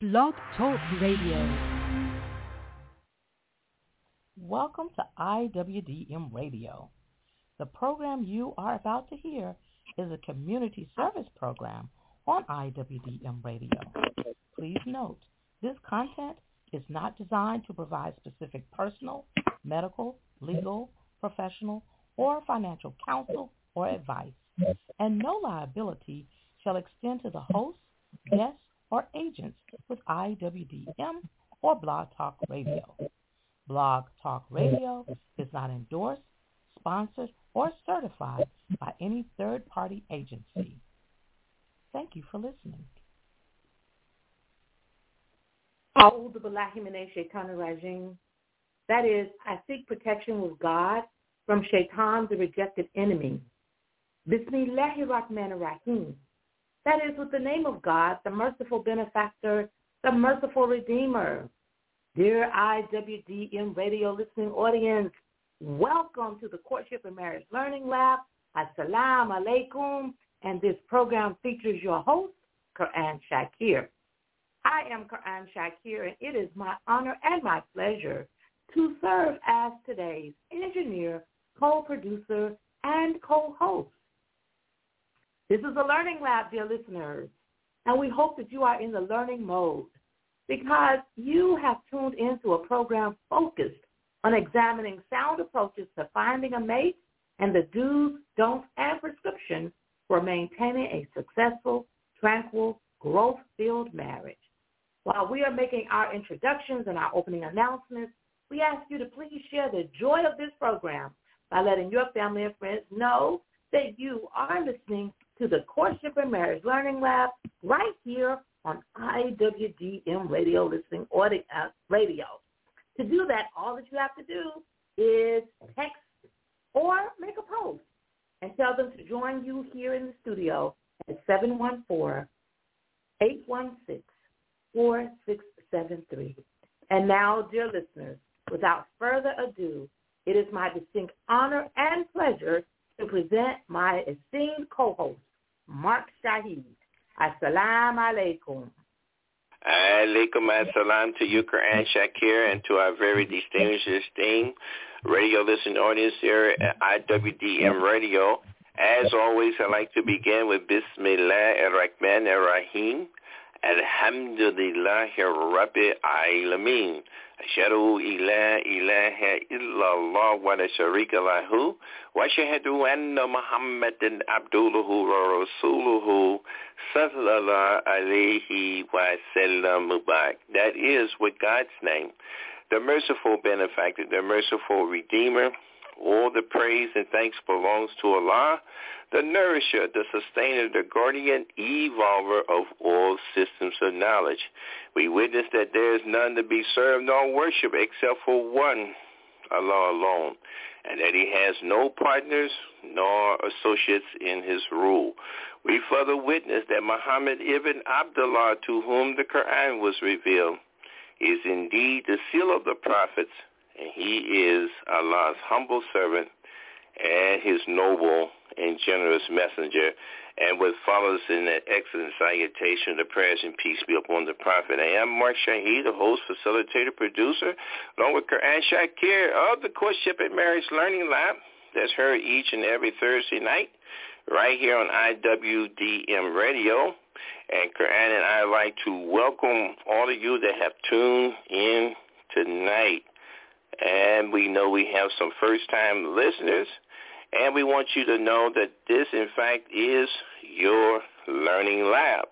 Blog Talk Radio. Welcome to IWDM Radio. The program you are about to hear is a community service program on IWDM Radio. Please note, this content is not designed to provide specific personal, medical, legal, professional, or financial counsel or advice, and no liability shall extend to the host, guests, or agents with IWDM or Blog Talk Radio. Blog Talk Radio is not endorsed, sponsored, or certified by any third-party agency. Thank you for listening. A'udhu billahi minash shaitanir rajim. That is, I seek protection with God from shaitan, the rejected enemy. Bismillahir Rahmanir Rahim. That is, with the name of God, the merciful benefactor, the merciful redeemer. Dear IWDM radio listening audience, welcome to the Courtship and Marriage Learning Lab. Assalamu alaikum. And this program features your host, Quran Shakir. I am Quran Shakir, and it is my honor and my pleasure to serve as today's engineer, co-producer, and co-host. This is a learning lab, dear listeners, and we hope that you are in the learning mode because you have tuned into a program focused on examining sound approaches to finding a mate and the do's, don'ts, and prescriptions for maintaining a successful, tranquil, growth-filled marriage. While we are making our introductions and our opening announcements, we ask you to please share the joy of this program by letting your family and friends know that you are listening to the Courtship and Marriage Learning Lab right here on IWDM Radio Listening Radio. To do that, all that you have to do is text or make a post and tell them to join you here in the studio at 714-816-4673. And now, dear listeners, without further ado, it is my distinct honor and pleasure to present my esteemed co-host, Mark Shahid. Assalamu alaikum. Alaikum assalam to you, Quran Shakir, and to our very distinguished, esteemed radio listening audience here at IWDM Radio. As always, I'd like to begin with Bismillah ar-Rahman ar-Rahim. Alhamdulillahi Rabbil Alameen. Ashhadu la ilaha illallah wa la sharika lahu wa ashhadu anna Muhammadan abduhu wa rasuluhu sallallahu alayhi wa sallam mubarak. That is with God's name, the merciful benefactor, the merciful redeemer. All the praise and thanks belongs to Allah, the nourisher, the sustainer, the guardian, evolver of all systems of knowledge. We witness that there is none to be served nor worshiped except for one, Allah alone, and that he has no partners nor associates in his rule. We further witness that Muhammad ibn Abdullah, to whom the Quran was revealed, is indeed the seal of the prophets, and he is Allah's humble servant and his noble and generous messenger. And what follows in that excellent salutation, the prayers and peace be upon the prophet. I am Mark Shahid, the host, facilitator, producer, along with Quran Shakir of the Courtship and Marriage Learning Lab that's heard each and every Thursday night right here on IWDM Radio. And Quran and I would like to welcome all of you that have tuned in tonight. And we know we have some first-time listeners, and we want you to know that this, in fact, is your learning lab.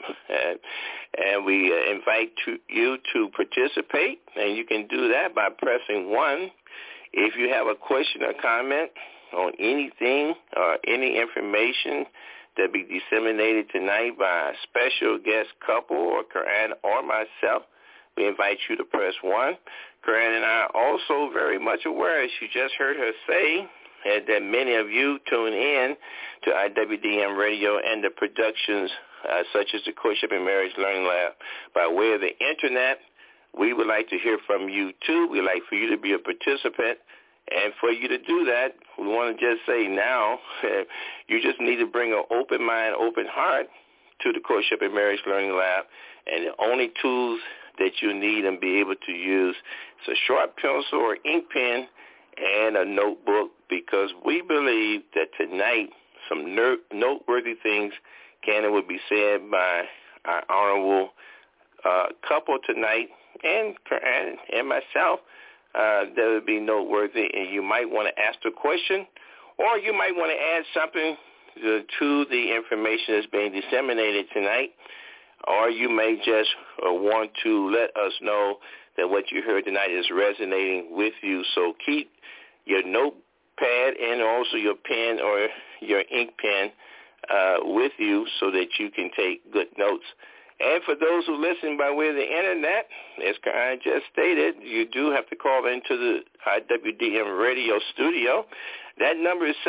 And we invite you to participate, and you can do that by pressing 1. If you have a question or comment on anything or any information that be disseminated tonight by a special guest couple or Quran or myself, we invite you to press 1. Quran and I are also very much aware, as you just heard her say, that many of you tune in to IWDM Radio and the productions such as the Courtship and Marriage Learning Lab by way of the Internet. We would like to hear from you, too. We'd like for you to be a participant. And for you to do that, we want to just say now, you just need to bring an open mind, open heart to the Courtship and Marriage Learning Lab. And the only tools that you need and be able to use. It's a sharp pencil or ink pen and a notebook, because we believe that tonight some noteworthy things can will be said by our honorable couple tonight and myself that would be noteworthy, and you might want to ask the question, or you might want to add something to the information that's being disseminated tonight, or you may just want to let us know that what you heard tonight is resonating with you. So keep your notepad and also your pen or your ink pen with you so that you can take good notes. And for those who listen by way of the Internet, as I just stated, you do have to call into the IWDM radio studio. That number is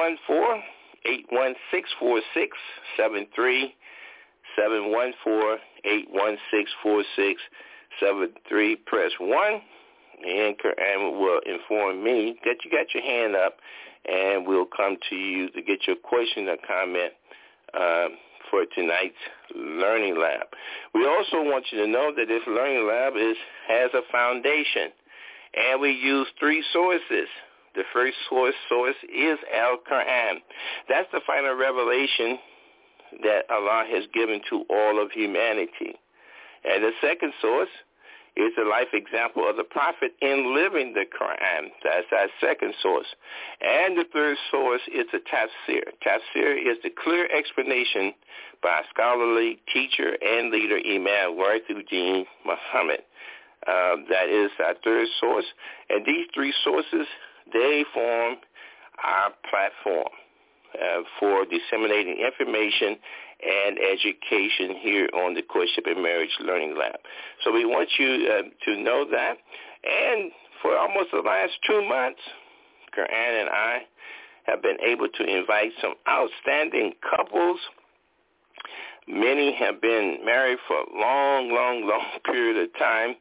714-816-4673, 714-816-4673. Press 1, and will inform me that you got your hand up, and we'll come to you to get your question or comment for tonight's Learning Lab. We also want you to know that this Learning Lab has a foundation, and we use 3 sources. The first source is Al-Quran. That's the final revelation that Allah has given to all of humanity. And the second source is the life example of the Prophet in living the Quran. That's our second source. And the third source is the tafsir. Tafsir is the clear explanation by a scholarly teacher and leader, Imam Warithuddin Muhammad. That is our third source. And these 3 sources, they form our platform for disseminating information and education here on the Courtship and Marriage Learning Lab. So we want you to know that. And for almost the last 2 months, Quran and I have been able to invite some outstanding couples. Many have been married for a long, long, long period of time.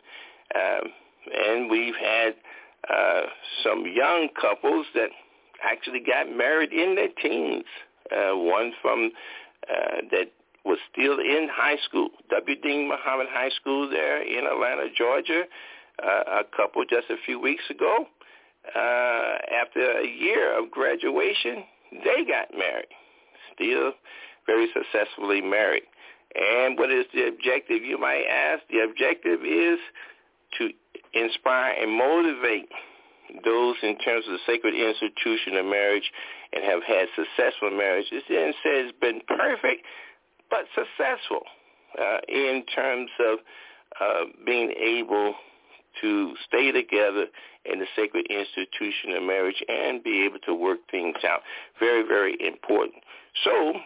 And we've had some young couples that actually got married in their teens. One from that was still in high school, W.D. Muhammad High School there in Atlanta, Georgia. A couple just a few weeks ago, after a year of graduation, they got married, still very successfully married. And what is the objective, you might ask? The objective is to inspire and motivate those in terms of the sacred institution of marriage and have had successful marriages. It says it's been perfect, but successful in terms of being able to stay together in the sacred institution of marriage and be able to work things out. Very, very important. So,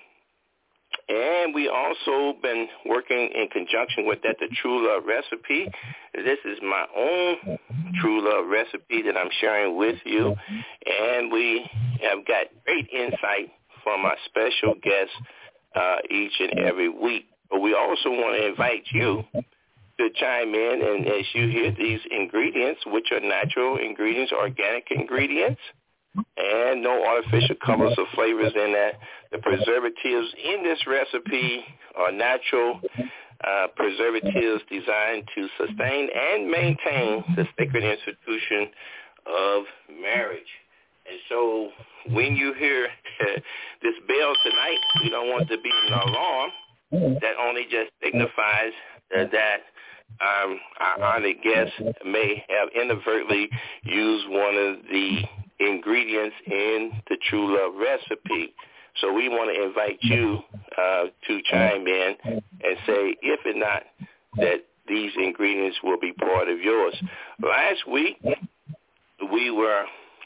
and we also been working in conjunction with that, the True Love Recipe. This is my own True Love Recipe that I'm sharing with you. And we have got great insight from our special guests each and every week. But we also want to invite you to chime in, and as you hear these ingredients, which are natural ingredients, organic ingredients, and no artificial colors or flavors in that. The preservatives in this recipe are natural preservatives designed to sustain and maintain the sacred institution of marriage. And so when you hear this bell tonight, we don't want it to be an alarm. That only just signifies that our honored guest may have inadvertently used one of the ingredients in the True Love Recipe. So we want to invite you to chime in and say if or not that these ingredients will be part of yours. Last week, we were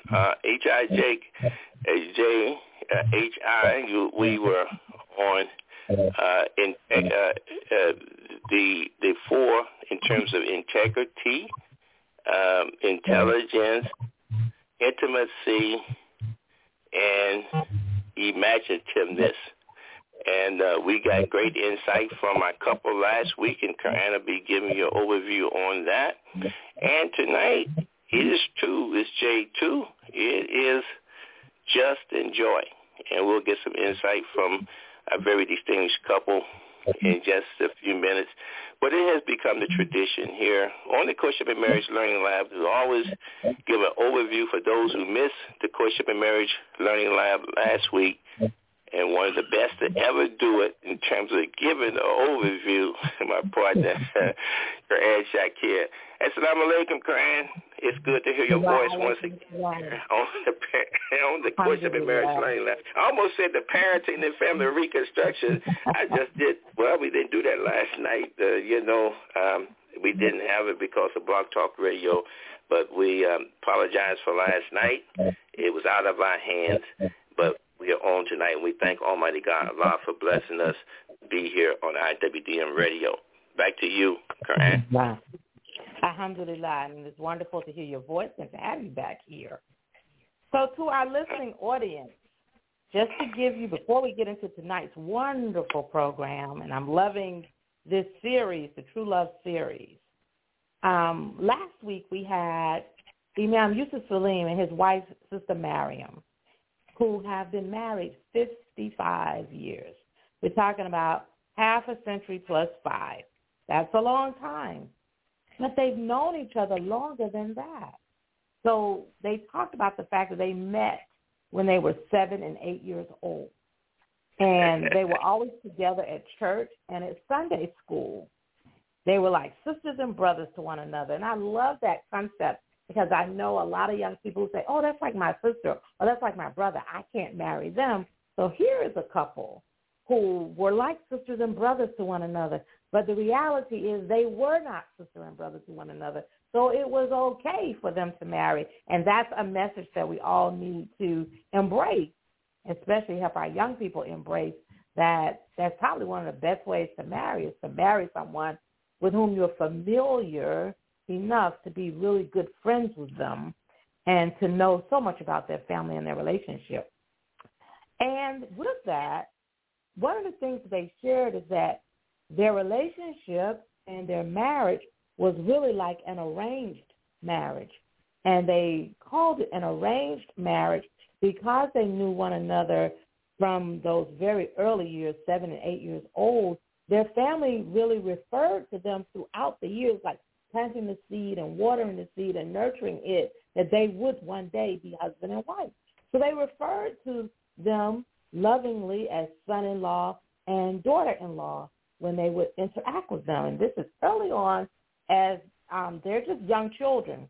we were on the 4 in terms of integrity, intelligence, intimacy, and imaginativeness. And we got great insight from our couple last week, and Karen will be giving you an overview on that. And tonight, it's J2. It is Just and Joy. And we'll get some insight from a very distinguished couple in just a few minutes. But it has become the tradition here on the Courtship and Marriage Learning Lab to always give an overview for those who missed the Courtship and Marriage Learning Lab last week. And one of the best to ever do it in terms of giving an overview, my partner, Quran Shakir. Assalamu alaikum, Quran. It's good to hear your voice once again on the Courtship and Marriage Learning Lab. I almost said the parenting and family reconstruction. I just did. Well, we didn't do that last night. We didn't have it because of Blog Talk Radio, but we apologize for last night. It was out of our hands, but we are on tonight, and we thank Almighty God, Allah, for blessing us to be here on IWDM Radio. Back to you, Quran. Wow. Alhamdulillah, and it's wonderful to hear your voice and to have you back here. So to our listening audience, just to give you, before we get into tonight's wonderful program, and I'm loving this series, the True Love series. Last week we had Imam Yusuf Salim and his wife, Sister Mariam, who have been married 55 years. We're talking about half a century plus 5. That's a long time. But they've known each other longer than that. So they talked about the fact that they met when they were 7 and 8 years old. And they were always together at church and at Sunday school. They were like sisters and brothers to one another. And I love that concept, because I know a lot of young people who say, oh, that's like my sister, or that's like my brother. I can't marry them. So here is a couple who were like sisters and brothers to one another. But the reality is they were not sister and brother to one another. So it was okay for them to marry. And that's a message that we all need to embrace, especially help our young people embrace that. That's probably one of the best ways to marry, is to marry someone with whom you're familiar enough to be really good friends with them and to know so much about their family and their relationship. And with that, one of the things they shared is that their relationship and their marriage was really like an arranged marriage. And they called it an arranged marriage because they knew one another from those very early years, 7 and 8 years old. Their family really referred to them throughout the years, like planting the seed and watering the seed and nurturing it, that they would one day be husband and wife. So they referred to them lovingly as son-in-law and daughter-in-law when they would interact with them. And this is early on, as they're just young children.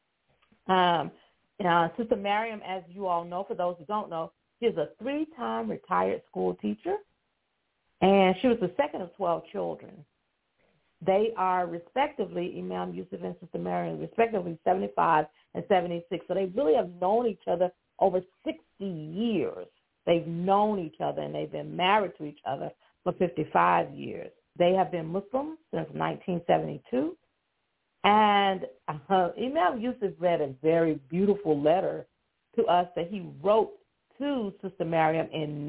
Sister Mariam, as you all know, for those who don't know, she's a 3-time retired school teacher, and she was the second of 12 children. They are respectively, Imam Yusuf and Sister Mariam, respectively 75 and 76. So they really have known each other over 60 years. They've known each other, and they've been married to each other for 55 years. They have been Muslim since 1972. And Imam Yusuf read a very beautiful letter to us that he wrote to Sister Mariam in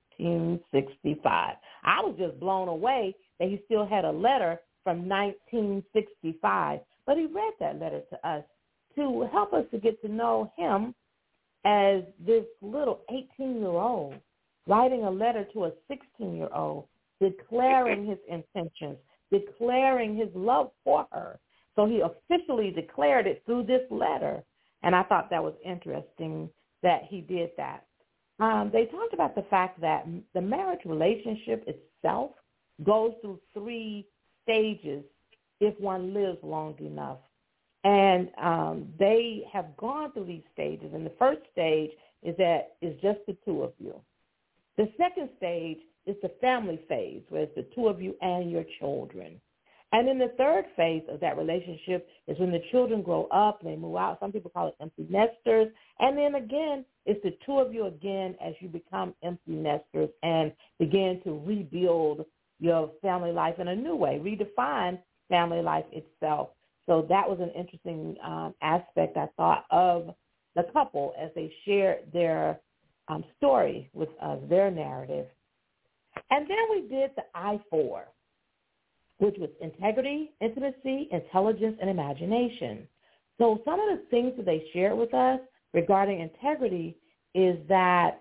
1965. I was just blown away that he still had a letter from 1965. But he read that letter to us to help us to get to know him as this little 18-year-old writing a letter to a 16-year-old, declaring his intentions, declaring his love for her. So he officially declared it through this letter, and I thought that was interesting that he did that. They talked about the fact that the marriage relationship itself goes through 3 stages if one lives long enough. And they have gone through these stages. And the first stage is just the 2 of you. The second stage is the family phase, where it's the 2 of you and your children. And then the third phase of that relationship is when the children grow up and they move out. Some people call it empty nesters. And then again, it's the 2 of you again as you become empty nesters and begin to rebuild your family life in a new way, redefine family life itself. So that was an interesting aspect, I thought, of the couple as they shared their story with us, their narrative. And then we did the I-4, which was integrity, intimacy, intelligence, and imagination. So some of the things that they shared with us regarding integrity is that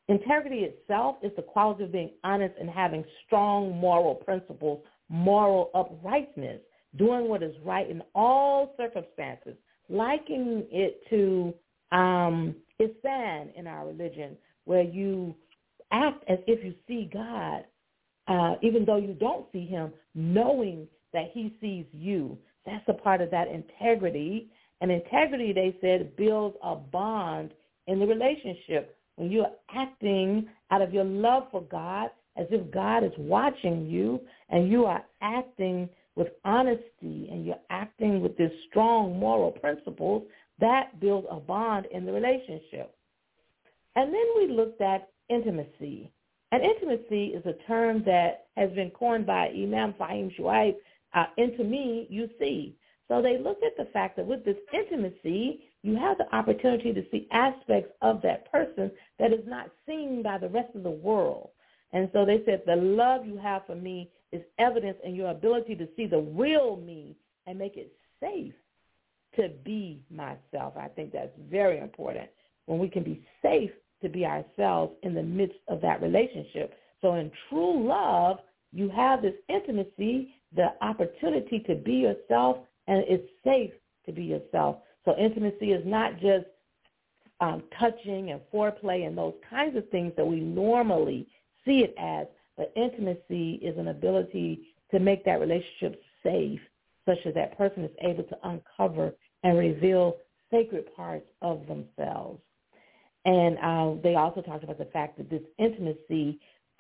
Integrity itself is the quality of being honest and having strong moral principles, moral uprightness, doing what is right in all circumstances, likening it to Ihsan in our religion, where you act as if you see God, even though you don't see him, knowing that he sees you. That's a part of that integrity. And integrity, they said, builds a bond in the relationship. When you're acting out of your love for God, as if God is watching you, and you are acting with honesty, and you're acting with this strong moral principles, that builds a bond in the relationship. And then we looked at intimacy. And intimacy is a term that has been coined by Imam Fahim Shuaib, into me, you see. So they looked at the fact that with this intimacy, you have the opportunity to see aspects of that person that is not seen by the rest of the world. And so they said the love you have for me is evidence in your ability to see the real me and make it safe to be myself. I think that's very important, when we can be safe to be ourselves in the midst of that relationship. So in true love, you have this intimacy, the opportunity to be yourself, and it's safe to be yourself. So intimacy is not just touching and foreplay and those kinds of things that we normally see it as, but intimacy is an ability to make that relationship safe, such that that person is able to uncover and reveal sacred parts of themselves. And they also talked about the fact that this intimacy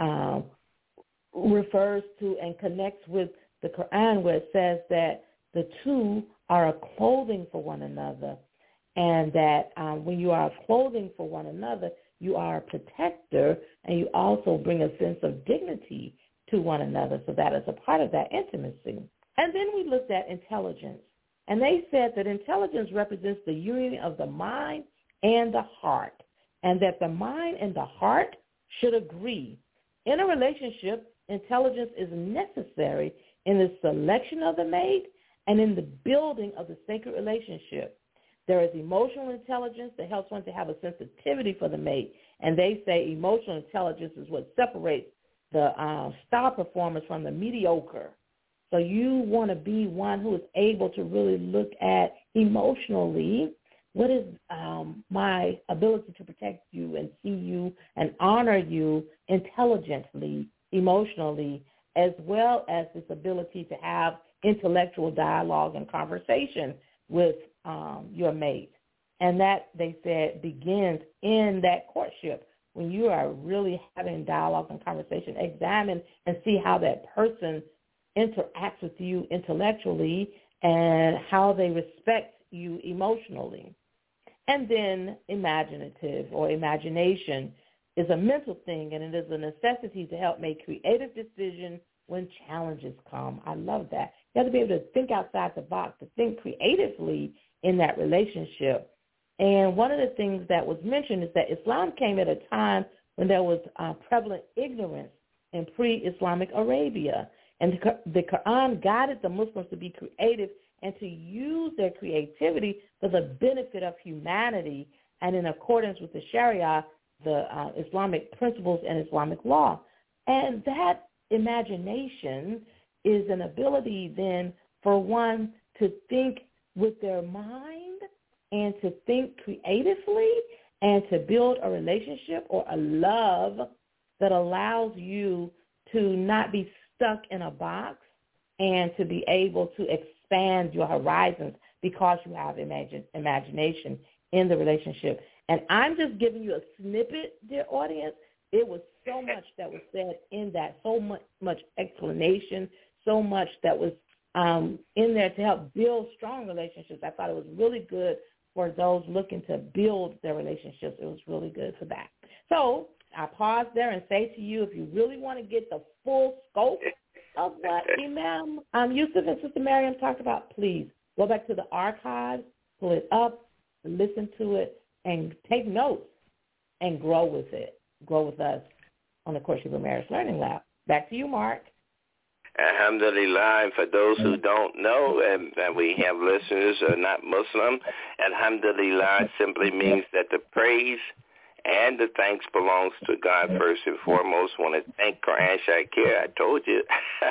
refers to and connects with the Quran, where it says that the two are a clothing for one another, and that when you are a clothing for one another, you are a protector, and you also bring a sense of dignity to one another. So that is a part of that intimacy. And then we looked at intelligence, and they said that intelligence represents the union of the mind and the heart, and that the mind and the heart should agree. In a relationship, intelligence is necessary in the selection of the mate and in the building of the sacred relationship. There is emotional intelligence that helps one to have a sensitivity for the mate, and they say emotional intelligence is what separates the star performers from the mediocre. So you want to be one who is able to really look at emotionally, what is my ability to protect you and see you and honor you intelligently, emotionally, as well as this ability to have intellectual dialogue and conversation with your mate. And that, they said, begins in that courtship. When you are really having dialogue and conversation, examine and see how that person interacts with you intellectually and how they respect you emotionally. And then imaginative or imagination is a mental thing, and it is a necessity to help make creative decisions when challenges come. I love that. You have to be able to think outside the box, to think creatively in that relationship. And one of the things that was mentioned is that Islam came at a time when there was prevalent ignorance in pre-Islamic Arabia. And the Quran guided the Muslims to be creative and to use their creativity for the benefit of humanity and in accordance with the Sharia, the Islamic principles and Islamic law. And that imagination is an ability then for one to think with their mind and to think creatively and to build a relationship or a love that allows you to not be stuck in a box and to be able to expand your horizons because you have imagination in the relationship. And I'm just giving you a snippet, dear audience. It was so much that was said in that, so much explanation, so much that was in there to help build strong relationships. I thought it was really good for those looking to build their relationships. It was really good for that. So I pause there and say to you, if you really want to get the full scope of what Imam Yusuf and Sister Miriam talked about, please go back to the archives, pull it up, listen to it, and take notes and grow with it. Grow with us on the Courtship and Marriage Learning Lab. Back to you, Mark. Alhamdulillah, and for those who don't know, and that we have listeners who are not Muslim, Alhamdulillah simply means that the praise And the thanks belongs to God first and foremost. I want to thank Quran Shakir. I told you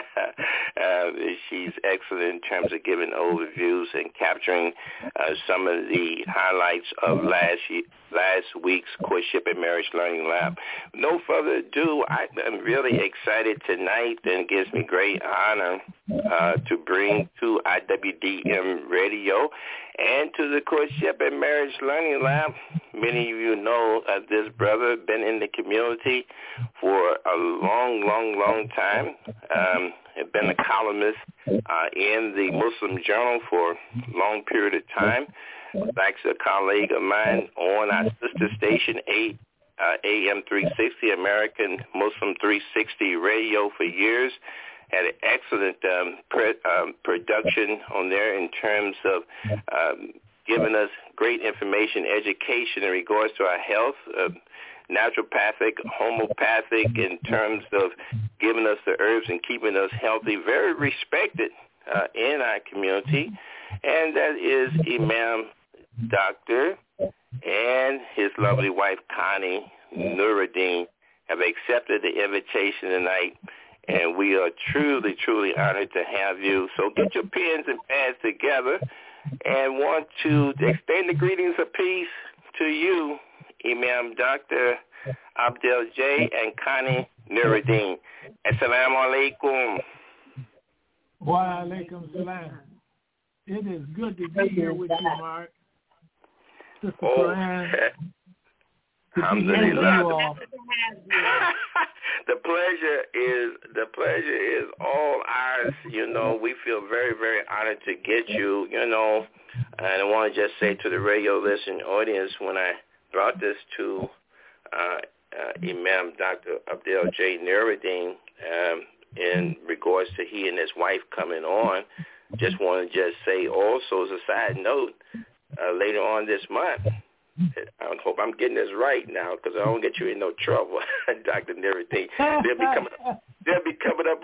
she's excellent in terms of giving overviews and capturing some of the highlights of last week's Courtship and Marriage Learning Lab. No further ado, I'm really excited tonight, and it gives me great honor to bring to IWDM Radio and to the Courtship and Marriage Learning Lab. Many of you know this brother, been in the community for a long time. Been a columnist in the Muslim Journal for a long period of time. Actually, a colleague of mine on our sister station, AM 360, American Muslim 360 Radio for years. Had an excellent production on there in terms of giving us great information, education in regards to our health, naturopathic, homeopathic, in terms of giving us the herbs and keeping us healthy. Very respected in our community. And that is Imam Doctor and his lovely wife, Connie Nuruddin, have accepted the invitation tonight. And we are truly honored to have you. So get your pens and pads together, and want to extend the greetings of peace to you, Imam Dr. Abdel J. and Connie Nuruddin. Assalamu alaikum. Wa alaikum salam. It is good to be here with you, Mark. Sister Quran. Alhamdulillah. The pleasure is all ours. You know, we feel very honored to get you. You know, and I want to just say to the radio listening audience, when I brought this to Imam Dr. Abdel J. Nuruddin in regards to he and his wife coming on, just want to just say also as a side note, later on this month, I hope I'm getting this right now because I don't get you in no trouble, Dr. Nuruddin. They'll be coming up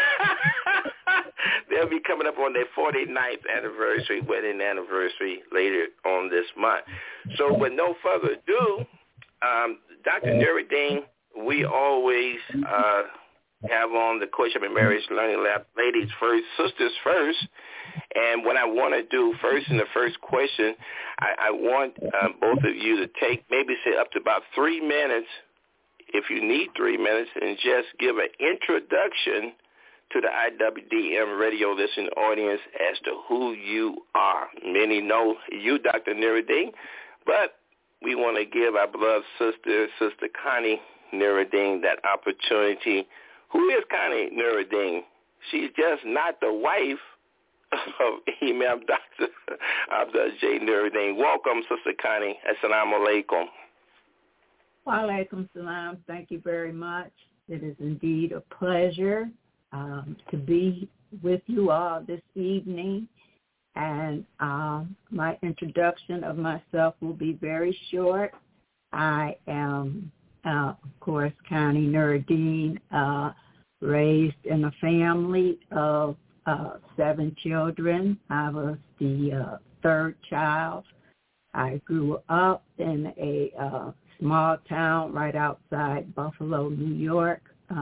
on their 49th wedding anniversary later on this month. So with no further ado, Dr. Nuruddin, we always have on the Courtship and Marriage Learning Lab, ladies first, sisters first. And what I want to do first in the first question, I want both of you to take maybe say up to about 3 minutes, if you need 3 minutes, and just give an introduction to the IWDM radio listening audience as to who you are. Many know you, Dr. Nuruddin, but we want to give our beloved Sister Connie Nuruddin, that opportunity. Who is Connie Nuruddin? She's just not the wife of Imam Dr. Abdel J. Nuruddin. Welcome, Sister Connie. Assalamu alaikum. Wa alaikum salam. Thank you very much. It is indeed a pleasure to be with you all this evening. And my introduction of myself will be very short. I am, of course, Connie Nuruddin, raised in a family of 7 children. I was the third child. I grew up in a small town right outside Buffalo, New York,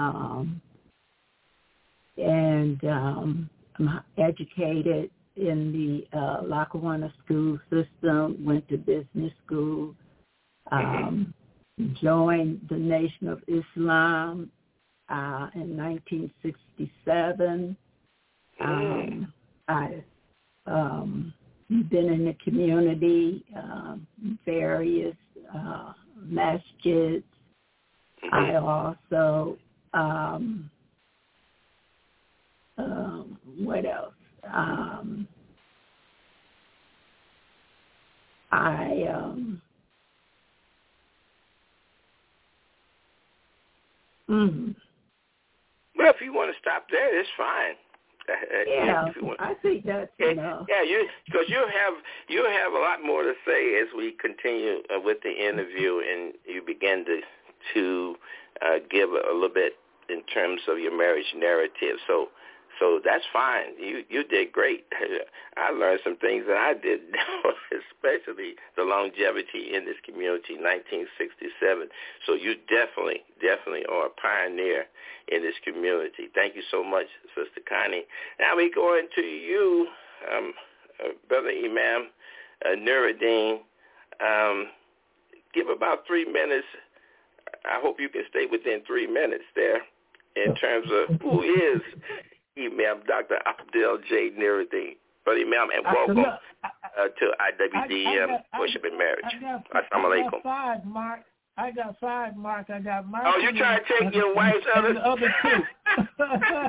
and I'm educated in the Lackawanna school system, went to business school, joined the Nation of Islam in 1967. I've been in the community, various masjids. I also, what else? Well, if you want to stop there, it's fine. Yeah, I think that's enough. Yeah, because you have a lot more to say as we continue with the interview, and you begin to give a little bit in terms of your marriage narrative. So that's fine. You did great. I learned some things that I didn't know, especially the longevity in this community, 1967. So you definitely are a pioneer in this community. Thank you so much, Sister Connie. Now we go into you, Brother Imam Nuruddin. Give about 3 minutes. I hope you can stay within 3 minutes there in terms of who is Imam Dr. Abdel J. Nuruddin. Brother Imam, and welcome to IWDM Worship and Marriage. Assalamu alaikum. I got 5, Mark. I got Mark. Oh, you trying to take your wife's other? The other 2.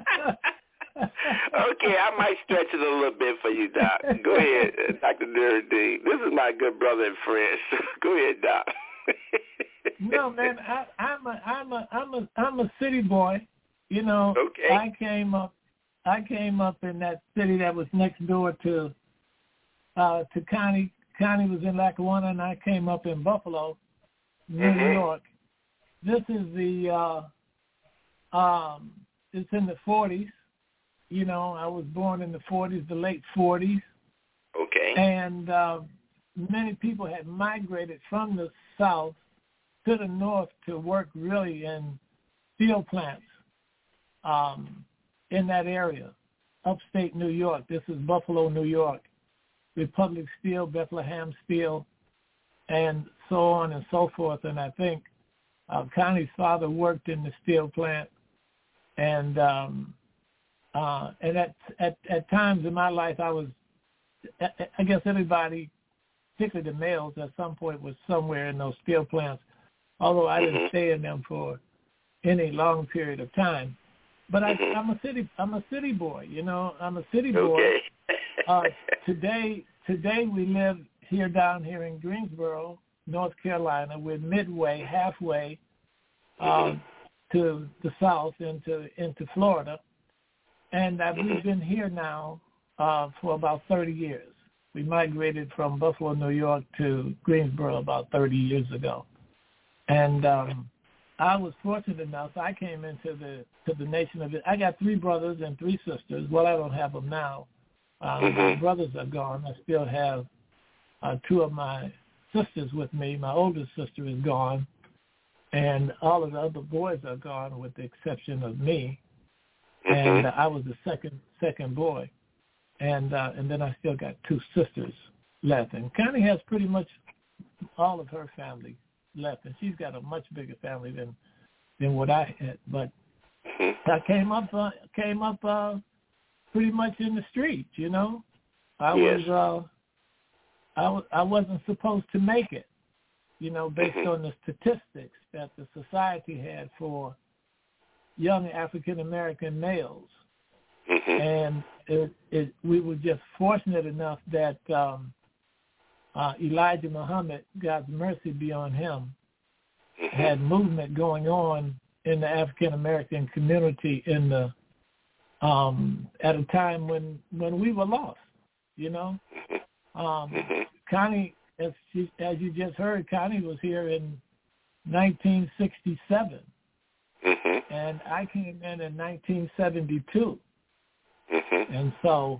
Okay, I might stretch it a little bit for you, Doc. Go ahead, Dr. Nuruddin. This is my good brother and friend. Go ahead, Doc. No, man, I'm a city boy. You know, okay. I came up in that city that was next door to Connie. Connie was in Lackawanna, and I came up in Buffalo, New York. This is it's in the 40s. You know, I was born in the 40s, the late 40s. Okay. And many people had migrated from the south to the north to work really in steel plants in that area, upstate New York. This is Buffalo, New York. Republic Steel, Bethlehem Steel, and so on and so forth. And I think Connie's father worked in the steel plant. And at times in my life, I guess everybody, particularly the males, at some point was somewhere in those steel plants, although I didn't stay in them for any long period of time. But I'm a city boy, you know. I'm a city boy. Okay. Today we live down here in Greensboro, North Carolina. We're halfway to the south into Florida. And we've been here now for about 30 years. We migrated from Buffalo, New York to Greensboro about 30 years ago. And I was fortunate enough, I came into the nation of it. I got 3 brothers and 3 sisters. Well, I don't have them now. My brothers are gone. I still have 2 of my sisters with me. My oldest sister is gone. And all of the other boys are gone with the exception of me. And I was the second boy, and then I still got 2 sisters left. And Connie has pretty much all of her family left, and she's got a much bigger family than what I had. But I came up pretty much in the streets, you know. I wasn't supposed to make it, you know, based on the statistics that the society had for young African-American males. And we were just fortunate enough that Elijah Muhammad, God's mercy be on him, had movement going on in the African-American community in the at a time when we were lost, you know. Connie, as you just heard, Connie was here in 1967. And I came in 1972. And so,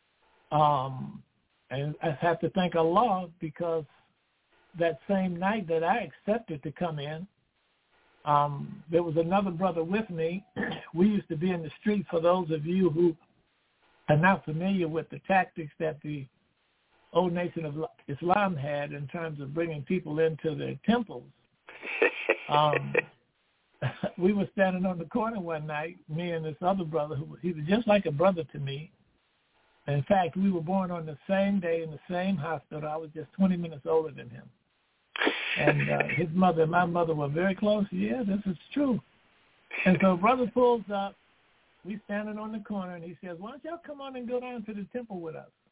and I have to thank Allah because that same night that I accepted to come in, there was another brother with me. We used to be in the street. For those of you who are not familiar with the tactics that the old Nation of Islam had in terms of bringing people into their temples, we were standing on the corner one night, me and this other brother, he was just like a brother to me. In fact, we were born on the same day in the same hospital. I was just 20 minutes older than him. And his mother and my mother were very close. Yeah, this is true. And so brother pulls up. We standing on the corner, and he says, why don't y'all come on and go down to the temple with us?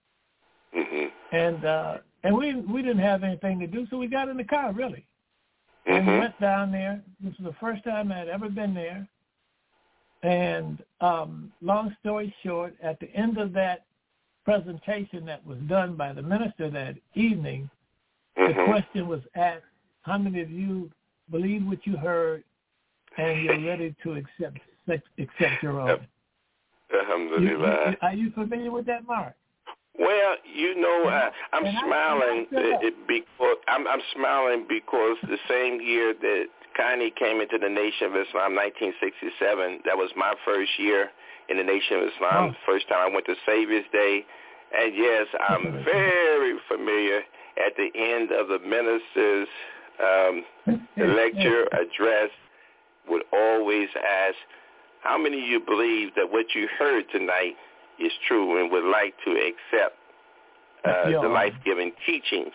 And we didn't have anything to do, so we got in the car, really. And we went down there. This was the first time I had ever been there. And long story short, at the end of that presentation that was done by the minister that evening, the question was asked, how many of you believe what you heard and you're ready to accept your own? Alhamdulillah. Are you familiar with that, Mark? Well, I'm smiling because I'm smiling because the same year that Connie came into the Nation of Islam, 1967, that was my first year in the Nation of Islam. First time I went to Savior's Day. And yes, I'm very familiar at the end of the minister's lecture address would always ask, how many of you believe that what you heard tonight is true and would like to accept the life-giving teachings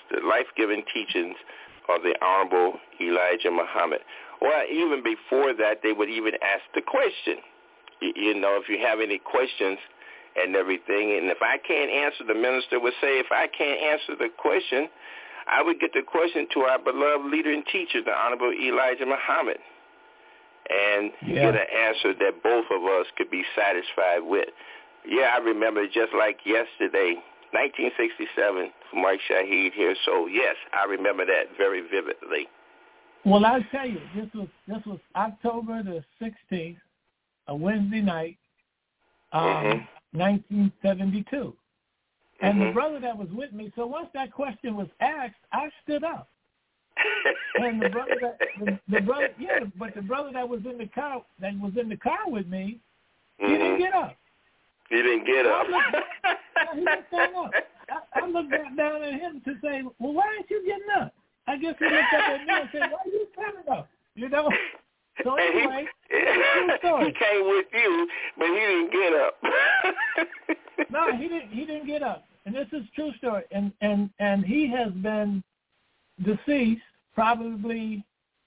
of the Honorable Elijah Muhammad? Well, even before that, they would even ask the question, if you have any questions and everything. And if I can't answer, the minister would say, if I can't answer the question, I would get the question to our beloved leader and teacher, the Honorable Elijah Muhammad, and get an answer that both of us could be satisfied with. Yeah, I remember just like yesterday, 1967, Mark Shaheed here. So, yes, I remember that very vividly. Well, I'll tell you, this was October the 16th, a Wednesday night, 1972. And the brother that was with me, so once that question was asked, I stood up. And the brother but the brother that was in the car with me, he didn't get up. He didn't get up. He didn't stand up. I looked back down at him to say, well, why aren't you getting up? I guess he looked up at me and said, why are you standing up? So anyway, he came with you, but he didn't get up. No, he didn't get up. And this is a true story. And he has been deceased probably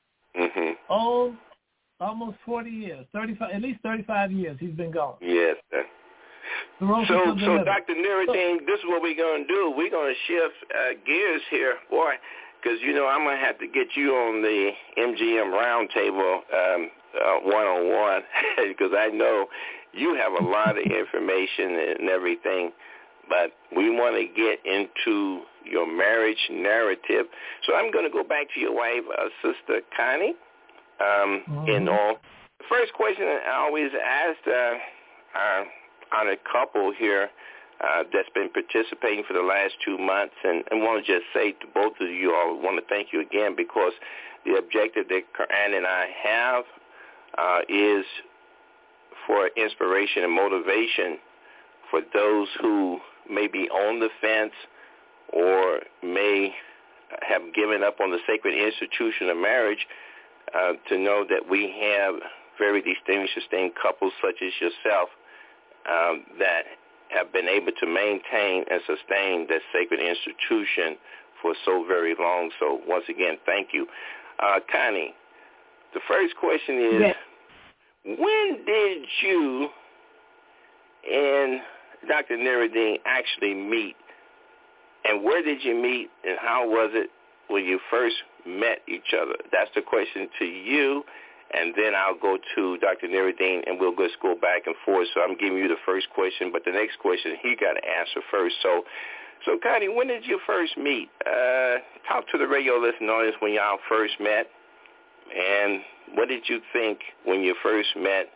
almost 40 years, 35, at least 35 years he's been gone. Yes, sir. So Dr. Nuruddin, this is what we're going to do. We're going to shift gears here, boy, because, I'm going to have to get you on the MGM roundtable one-on-one because I know you have a lot of information and everything, but we want to get into your marriage narrative. So I'm going to go back to your wife, Sister Connie. The first question I always asked our honored couple here that's been participating for the last 2 months, and want to just say to both of you all, I want to thank you again because the objective that Quran and I have is for inspiration and motivation for those who may be on the fence or may have given up on the sacred institution of marriage, to know that we have very distinguished, esteemed couples such as yourself that have been able to maintain and sustain that sacred institution for so very long. So once again, thank you. Connie, the first question is, when did you and Dr. Nuruddin actually meet, and where did you meet, and how was it when you first met each other? That's the question to you, and then I'll go to Dr. Nuruddin, and we'll just go back and forth. So I'm giving you the first question, but the next question he got to answer first. So Connie, when did you first meet? Talk to the radio listening audience when y'all first met, and what did you think when you first met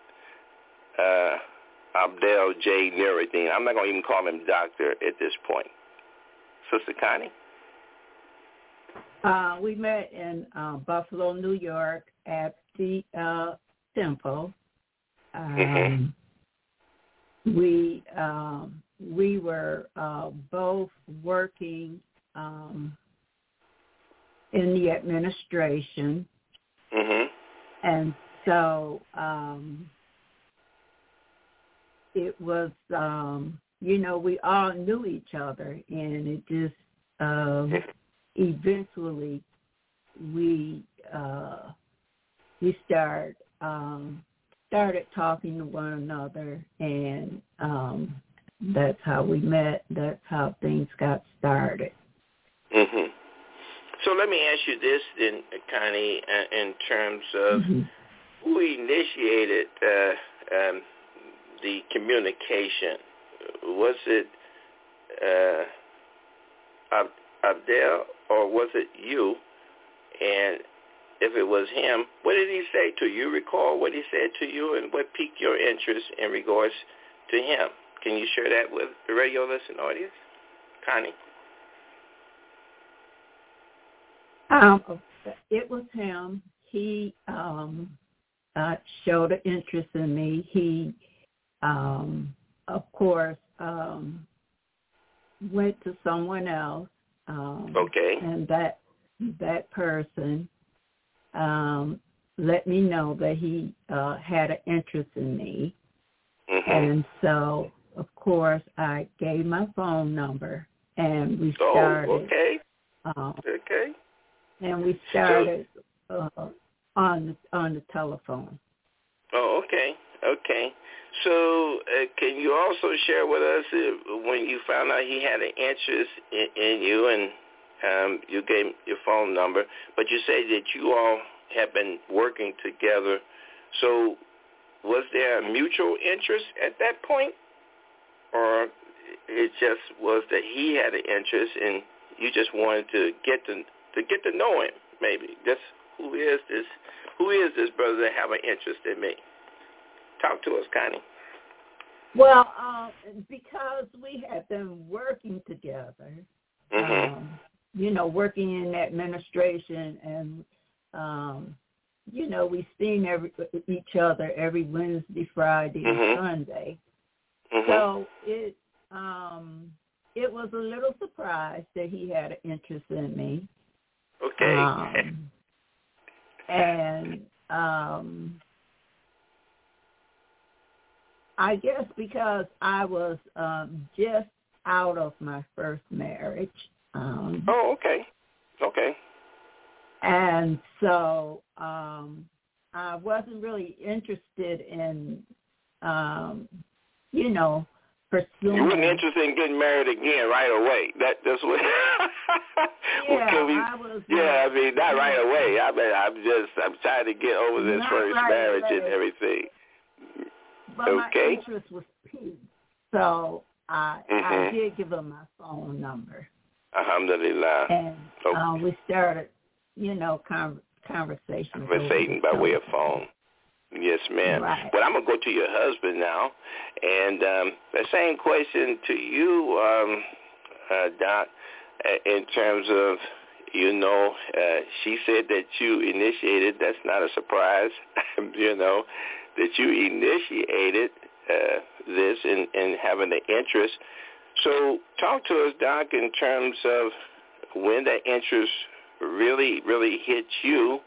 Abdel J. Nuruddin? I'm not going to even call him doctor at this point. Sister Connie? We met in Buffalo, New York at the Temple. We were both working in the administration. And so it was, we all knew each other, and it just eventually we started talking to one another, and that's how we met. That's how things got started. So let me ask you this then, Connie, in terms of who initiated the communication. Was it Abdel, or was it you? And if it was him, what did he say to you? Recall what he said to you, and what piqued your interest in regards to him. Can you share that with the radio listening audience? Connie? It was him. He showed an interest in me. He, of course, went to someone else. Okay. And that person let me know that he had an interest in me. Mm-hmm. And so, of course, I gave my phone number, and we started. Oh, okay. Okay. And we started on the telephone. Oh, okay. Okay. So can you also share with us when you found out he had an interest in you, and you gave your phone number, but you said that you all have been working together. So was there a mutual interest at that point, or it just was that he had an interest and you just wanted to get to know him? Maybe just who is this brother that have an interest in me? Talk to us, Connie. Well, because we have been working together, working in administration, and we seen each other every Wednesday, Friday, and Sunday. Mm-hmm. So it was a little surprise that he had an interest in me. Okay. And I guess because I was just out of my first marriage. Okay. Okay. And so I wasn't really interested in, pursuing. You weren't interested in getting married again right away. That's what. I was. Yeah, I mean, not right away. I mean, I'm trying to get over this first marriage and everything. But my interest was peace, so I did give him my phone number. Alhamdulillah. And we started, conversation. Conversating by way of phone. Yes, ma'am. Right. Well, I'm going to go to your husband now. And the same question to you, Doc, in terms of, she said that you initiated, that's not a surprise, that you initiated this and having the interest. So talk to us, Doc, in terms of when that interest really, really hit you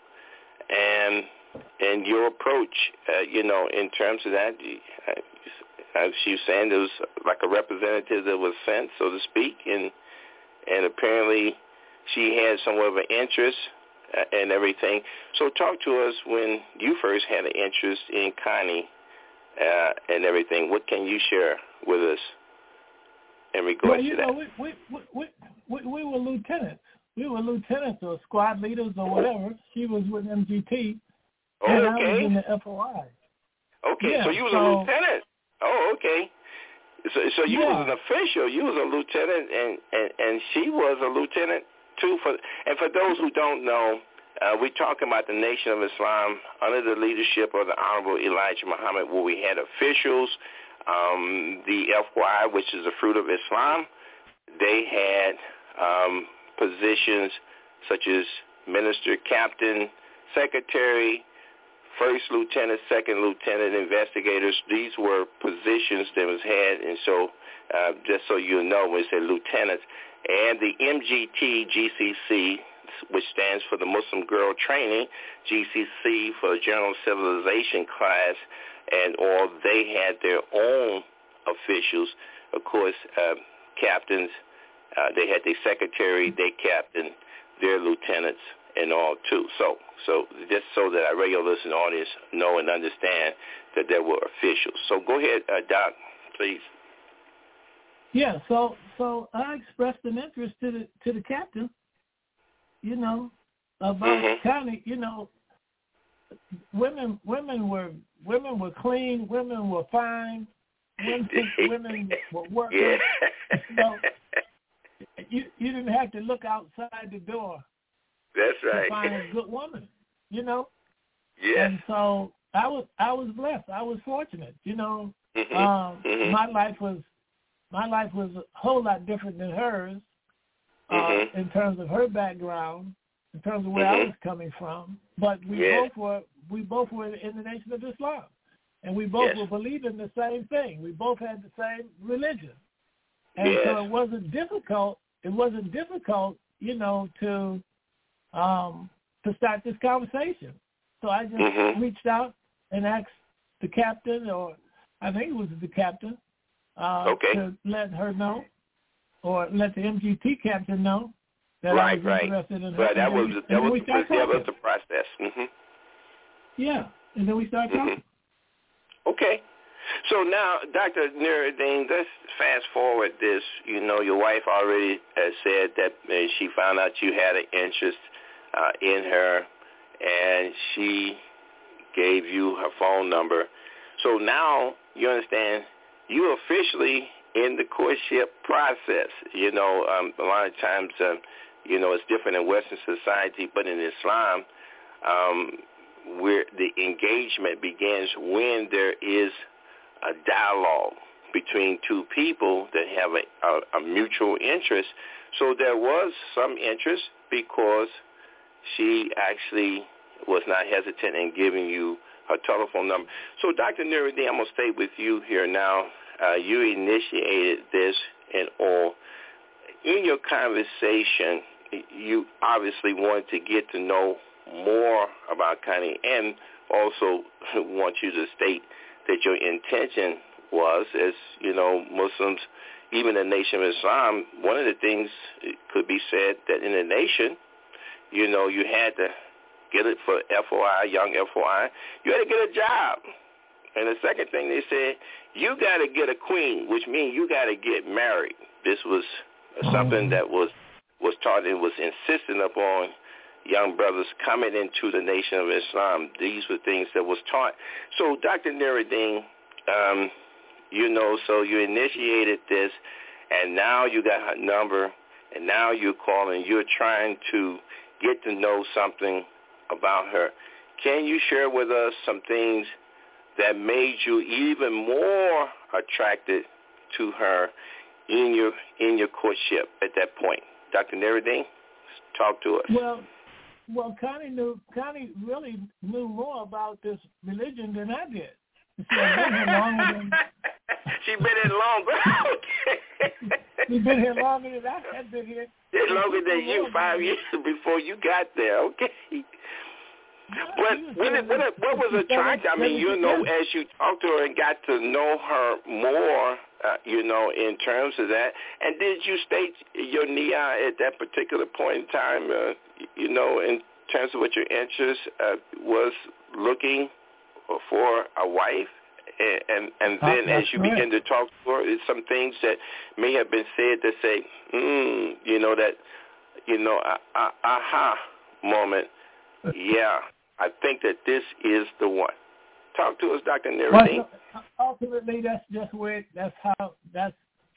and your approach, in terms of that. She was saying it was like a representative that was sent, so to speak, and apparently she had somewhat of an interest and everything. So talk to us when you first had an interest in Connie and everything. What can you share with us in regards to that? We were lieutenants. We were lieutenants or squad leaders or whatever. She was with MGT, and I was in the FOI. Okay, yeah, so you was a lieutenant. Oh, okay. So you was an official. You was a lieutenant, and she was a lieutenant too. For those who don't know, we're talking about the Nation of Islam under the leadership of the Honorable Elijah Muhammad, where we had officials, the FY, which is the Fruit of Islam. They had positions such as minister, captain, secretary, first lieutenant, second lieutenant, investigators. These were positions that was had, and so just so you know, when it said lieutenants, and the MGT GCC, which stands for the Muslim Girl Training, GCC for General Civilization Class, and all they had their own officials, of course, captains. They had their secretary, their captain, their lieutenants, and all too. So just so that our regular listening audience know and understand that there were officials. So go ahead, Doc, please. Yeah. So I expressed an interest to the captain. About Connie. Women were clean. Women were fine. Women were working. You didn't have to look outside the door. That's right. To find a good woman, Yes. And so I was blessed. I was fortunate, My life was my life was a whole lot different than hers in terms of her background, in terms of where I was coming from. But we both were in the Nation of Islam, and we both were believing the same thing. We both had the same religion, and so it wasn't difficult. It wasn't difficult, you know, to start this conversation. So I just reached out and asked the captain, or I think it was the captain, to let her know, or let the MGT captain know that I was interested in her. Right, that was the process. Yeah, and then we started talking. Okay. So now, Dr. Nuruddin, let's fast forward this. You know, your wife already said that she found out you had an interest in her, and she gave you her phone number. So now you understand you're officially in the courtship process. You know, a lot of times, you know, it's different in Western society, but in Islam, where the engagement begins when there is a dialogue between two people that have a mutual interest. So there was some interest because she actually was not hesitant in giving you her telephone number. So, Dr. Nuruddin, I'm going to stay with you here now. You initiated this and all. In your conversation, you obviously wanted to get to know more about Connie, and also want you to state that your intention was, as you know, Muslims, even the Nation of Islam, one of the things it could be said that in the nation, you know, you had to get it for FOI, young FOI, you had to get a job. And the second thing they said, you got to get a queen, which means you got to get married. This was something that was taught and was insisted upon young brothers coming into the Nation of Islam. These were things that was taught. So, Dr. Nuruddin, you know, so you initiated this, and now you got her number, and now you're calling. You're trying to get to know something about her. Can you share with us some things that made you even more attracted to her in your courtship at that point? Dr. Nuruddin, talk to us. Well, Connie really knew more about this religion than I did. She's been here longer. She's been here longer than I had been here. It's longer than you, 5 years before you got there, okay? But what was attractive? I mean, you know, as you talked to her and got to know her more, you know, in terms of that. And did you state your niyyah at that particular point in time, you know, in terms of what your interest was looking for a wife? And then as you begin to talk to her, it's some things that may have been said that say, you know, that, you know, aha moment. Yeah, I think that this is the one. Talk to us, Dr. Nuruddin. Well, ultimately, that's where it got to. That's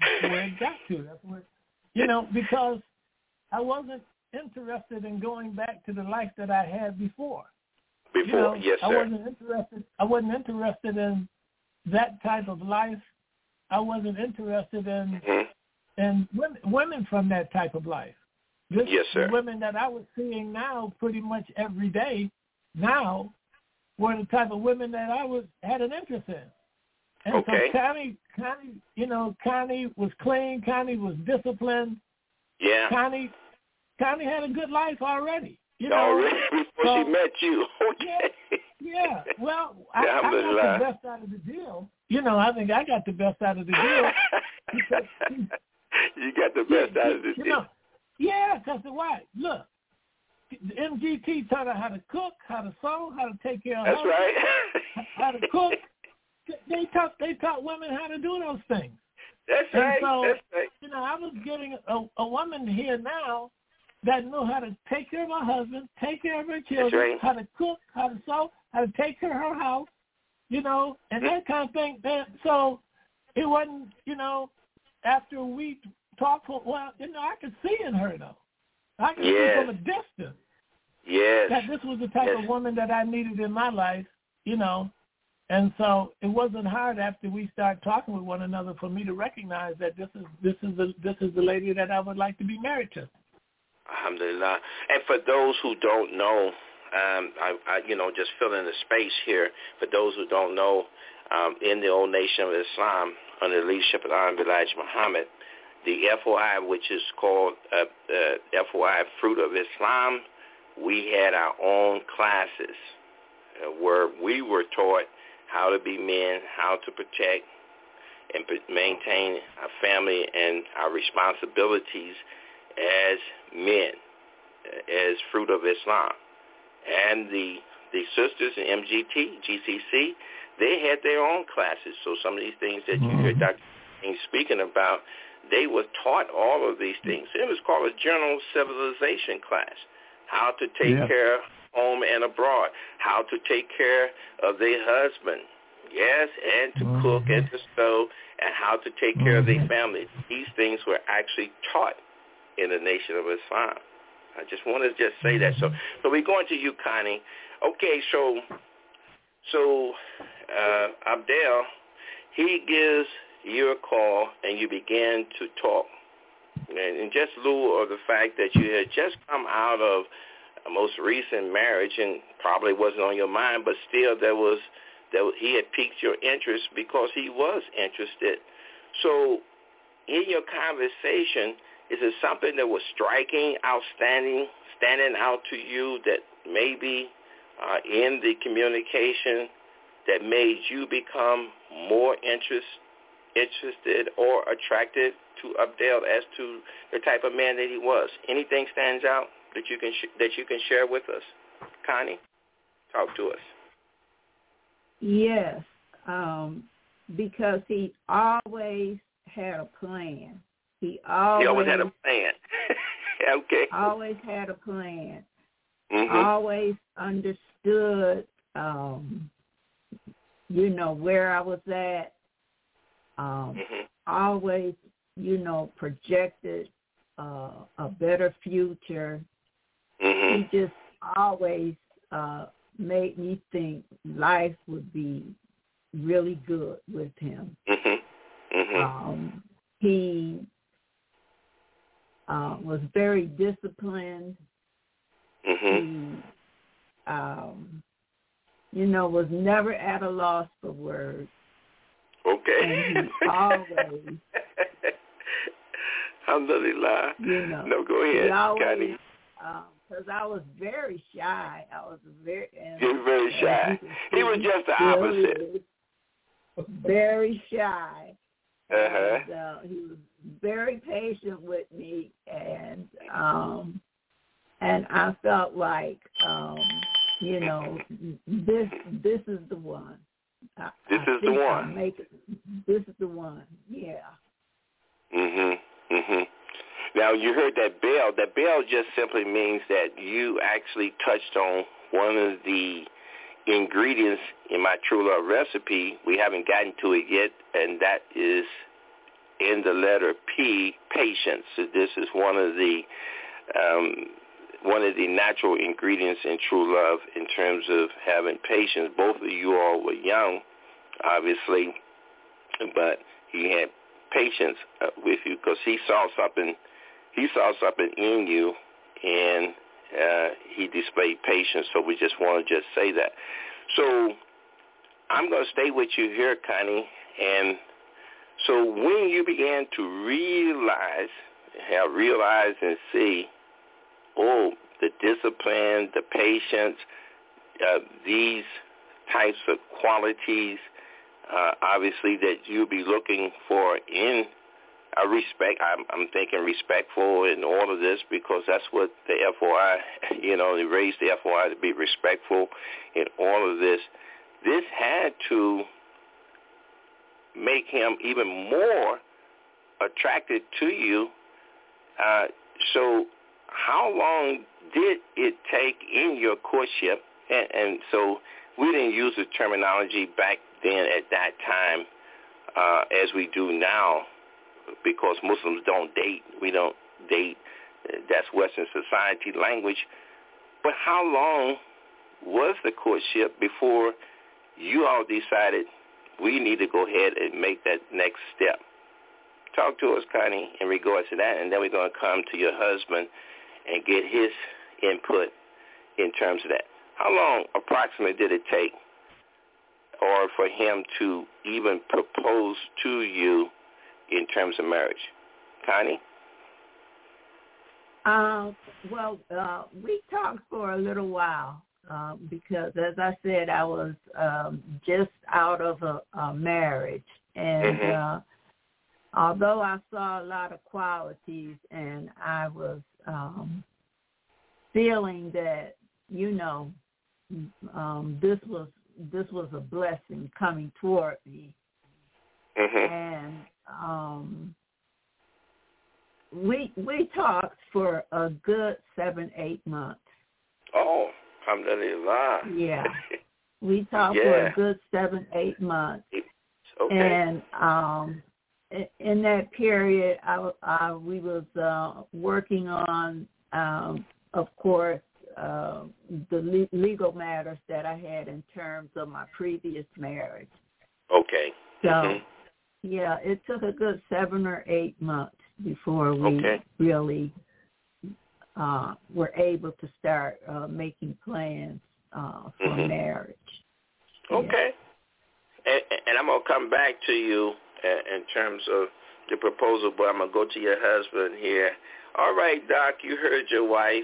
where, you know, because I wasn't interested in going back to the life that I had before. You know, yes, sir. I wasn't interested in that type of life. I wasn't interested in women from that type of life. Yes, sir. The women that I was seeing now pretty much every day now were the type of women that I had an interest in. And so Connie, you know, Connie was clean. Connie was disciplined. Yeah. Connie had a good life already. You know, already before she met you. Okay. Yeah. Well, I got the best out of the deal. You know, I think I got the best out of the deal. You got the best out of the deal. You know, yeah, because why? Look, the MGT taught her how to cook, how to sew, how to take care of That's her, right. how to cook. They taught women how to do those things. That's and right. So, that's right. You know, I was getting a woman here now that knew how to take care of her husband, take care of her children, right. how to cook, how to sew, how to take care of her house, you know, and that kind of thing. So it wasn't, you know, after we talked for, well, you know, I could see in her, though. I could see from a distance that this was the type of woman that I needed in my life, you know. And so it wasn't hard after we started talking with one another for me to recognize that this is the lady that I would like to be married to. Alhamdulillah. And for those who don't know, I just fill in the space here. For those who don't know, in the old nation of Islam, under the leadership of Elijah Muhammad, the FOI, which is called FOI Fruit of Islam, we had our own classes where we were taught how to be men, how to protect and maintain our family and our responsibilities as men, as Fruit of Islam. And the sisters in MGT, GCC, they had their own classes. So some of these things that you hear Dr. King speaking about, they were taught all of these things. It was called a general civilization class, how to take care of home and abroad, how to take care of their husband, yes, and to cook and to sew, and how to take care of their family. These things were actually taught in the Nation of Islam. I just want to just say that. So we're going to you, Connie. Okay, so Abdel, he gives you a call, and you began to talk. And just lieu of the fact that you had just come out of a most recent marriage, and probably wasn't on your mind, but still he had piqued your interest because he was interested. So in your conversation, is it something that was striking, outstanding, standing out to you that maybe in the communication that made you become more interested or attracted to Abdel as to the type of man that he was? Anything stands out that you can share with us? Connie, talk to us. Yes, because he always had a plan. He always had a plan. Okay. Always had a plan. Mm-hmm. Always understood, where I was at. Always, projected a better future. Mm-hmm. He just always made me think life would be really good with him. Mm-hmm. Mm-hmm. He was very disciplined. Mm-hmm. He, was never at a loss for words. Okay. And he always, Alhamdulillah. No, go ahead, Connie. Because I was very shy. He was very shy. He was just the opposite. Very shy. Uh-huh. And, he was very patient with me, and I felt like, this is the one. This is the one. This is the one. Yeah. Mhm. Mhm. Now you heard that bell. That bell just simply means that you actually touched on one of the ingredients in my True Love recipe. We haven't gotten to it yet, and that is in the letter P, patience. So this is one of the natural ingredients in True Love in terms of having patience. Both of you all were young, obviously, but he had patience with you because he saw something in you, and he displayed patience. So we just want to just say that. So I'm going to stay with you here, Connie. And so when you began to realize and see, the discipline, the patience, these types of qualities, obviously, that you'll be looking for in a respect. I'm thinking respectful in all of this because that's what the FOI, they raised the FOI to be respectful in all of this. This had to make him even more attracted to you. So how long did it take in your courtship? And so we didn't use the terminology back then at that time as we do now, because Muslims don't date. We don't date. That's Western society language. But how long was the courtship before you all decided we need to go ahead and make that next step. Talk to us, Connie, in regards to that, and then we're going to come to your husband and get his input in terms of that. How long approximately did it take or for him to even propose to you in terms of marriage? Connie? We talked for a little while because, as I said, I was just out of a marriage. And although I saw a lot of qualities and I was feeling that, this was a blessing coming toward me. And we talked for a good 7-8 months. Oh, alhamdulillah. Yeah. We talked for a good 7-8 months. Okay. And in that period, we was working on, of course, the legal matters that I had in terms of my previous marriage. Okay. So, yeah, it took a good 7 or 8 months before we really were able to start making plans for marriage. Okay. Yeah. And I'm going to come back to you in terms of the proposal, but I'm going to go to your husband here. All right, Doc, you heard your wife.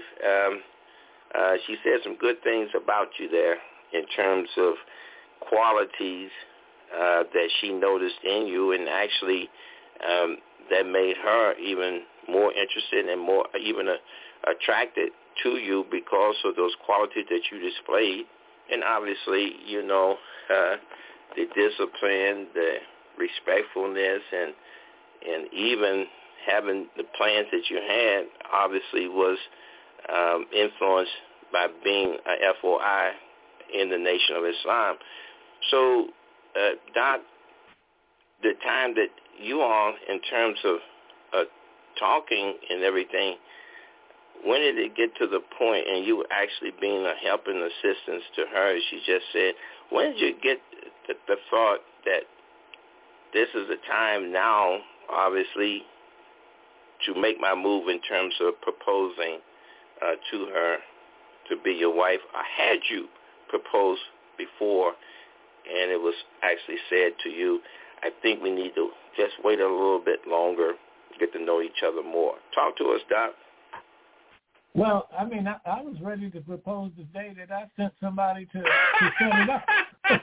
She said some good things about you there in terms of qualities that she noticed in you, and actually that made her even more interested and more even attracted to you because of those qualities that you displayed. And obviously, the discipline, the respectfulness, and even having the plans that you had obviously was influenced by being a FOI in the Nation of Islam. So, Doc, the time that you all, in terms of talking and everything, when did it get to the point, and you were actually being a helping assistance to her, as she just said, when did you get the thought that this is the time now, obviously, to make my move in terms of proposing to her to be your wife? Or had you proposed before and it was actually said to you, I think we need to just wait a little bit longer, get to know each other more? Talk to us, Doc. Well, I mean, I was ready to propose the day that I sent somebody to set it up.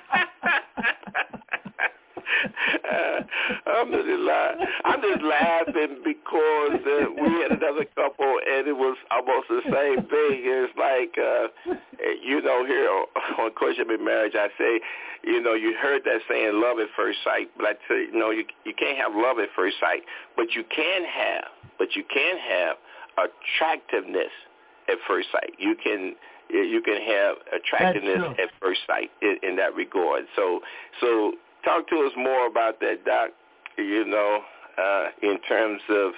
I'm just laughing because we had another couple, and it was almost the same thing. It's like, here on Courtship and Marriage, I say, you heard that saying, love at first sight. But I tell you, no, you can't have love at first sight, but you can have attractiveness at first sight. You can have attractiveness at first sight in that regard. So talk to us more about that, Doc, in terms of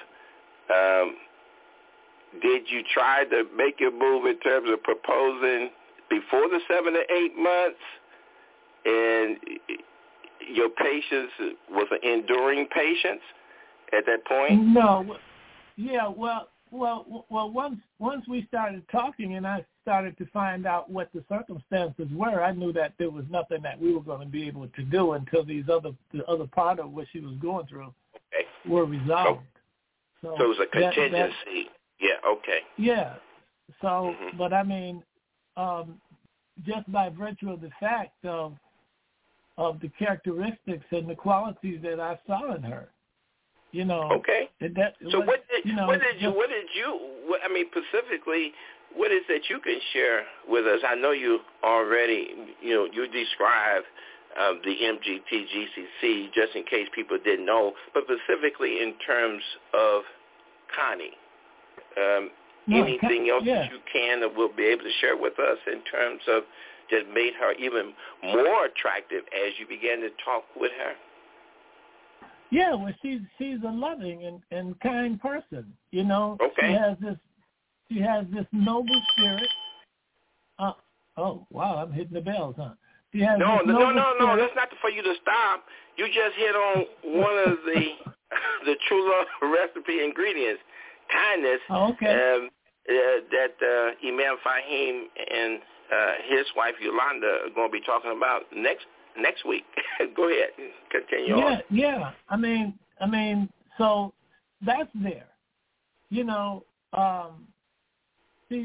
did you try to make your move in terms of proposing before the 7 to 8 months, and your patience was an enduring patience at that point? No. Yeah, well, once we started talking and I started to find out what the circumstances were, I knew that there was nothing that we were going to be able to do until the other part of what she was going through were resolved. So it was a contingency. Yeah. So, but I mean, just by virtue of the fact of the characteristics and the qualities that I saw in her. Specifically, what is that you can share with us? I know you already, you described the MGTGCC, just in case people didn't know, but specifically in terms of Connie. Anything else that you can or will be able to share with us in terms of just made her even more attractive as you began to talk with her? Yeah, well, she's a loving and kind person. Okay. She has this noble spirit. Oh wow, I'm hitting the bells, huh? Yeah. No. That's not for you to stop. You just hit on one of the true love recipe ingredients, kindness. Oh, okay. That Imam Fahim and his wife Yolanda are going to be talking about next week. Go ahead, continue on. Yeah. I mean, so that's there. You know, she's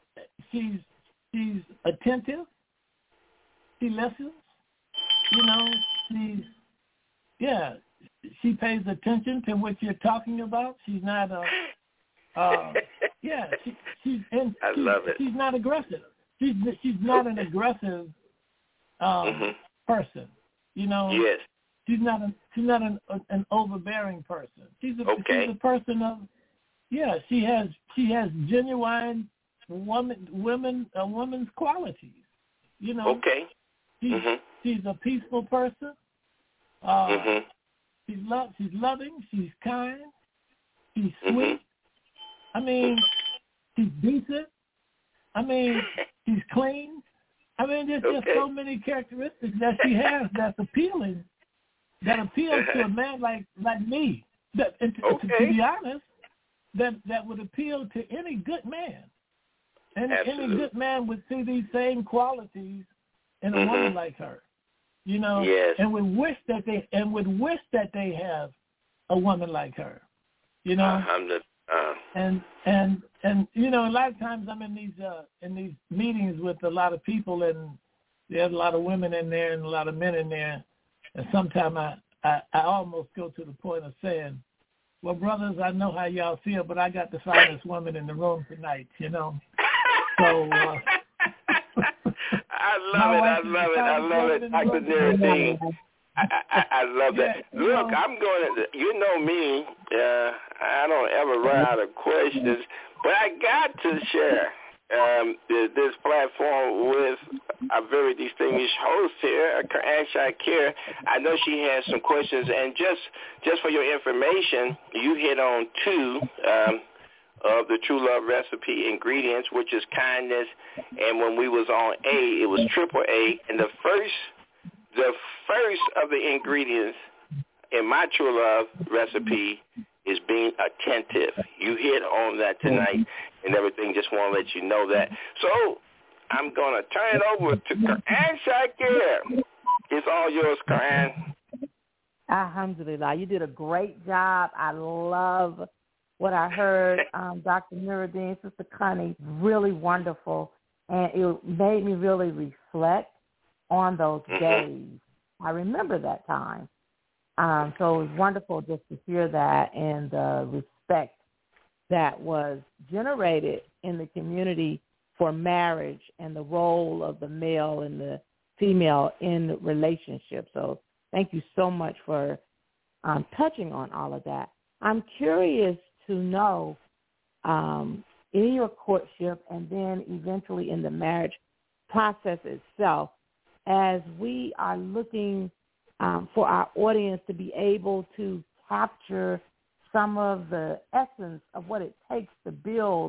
attentive. She listens. You know, she pays attention to what you're talking about. She's not she's not aggressive. She's not an aggressive person. You know. Yes. She's not an overbearing person. She's a person of she has genuine woman's qualities. You know. Okay. She's a peaceful person. She's loving. She's kind. She's sweet. I mean, she's decent. I mean, she's clean. I mean, there's just so many characteristics that she has that's appealing. That appeals to a man like me. To be honest, that would appeal to any good man. Any good man would see these same qualities in a woman like her. You know, and would wish that they have a woman like her. You know, and you know, a lot of times I'm in these meetings with a lot of people, and there's a lot of women in there and a lot of men in there, and sometimes I almost go to the point of saying, well, brothers, I know how y'all feel, but I got the finest woman in the room tonight. You know, so. I love it, Dr. Nuruddin. I love that. Look, I'm going to, you know me, I don't ever run out of questions, but I got to share this platform with a very distinguished host here, Quran Shakir. I know she has some questions, and just for your information, you hit on two of the True Love recipe ingredients, which is kindness, and when we was on A, it was AAA, and the first of the ingredients in my True Love recipe is being attentive. You hit on that tonight and everything. Just want to let you know that. So I'm going to turn it over to Quran Shakir. It's all yours, Quran. Alhamdulillah. You did a great job. I love what I heard, Dr. Nuruddin, Sister Connie, really wonderful. And it made me really reflect on those days. I remember that time. So it was wonderful just to hear that and the respect that was generated in the community for marriage and the role of the male and the female in the relationship. So thank you so much for touching on all of that. I'm curious to know in your courtship and then eventually in the marriage process itself, as we are looking for our audience to be able to capture some of the essence of what it takes to build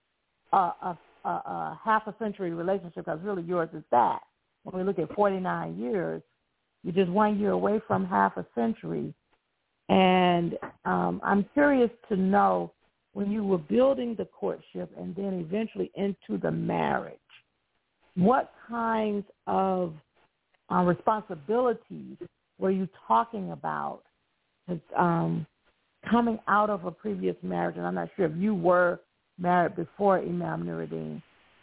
a half a century relationship, because really yours is that. When we look at 49 years, you're just 1 year away from half a century. And I'm curious to know, when you were building the courtship and then eventually into the marriage, what kinds of responsibilities were you talking about coming out of a previous marriage? And I'm not sure if you were married before Imam Nuruddin.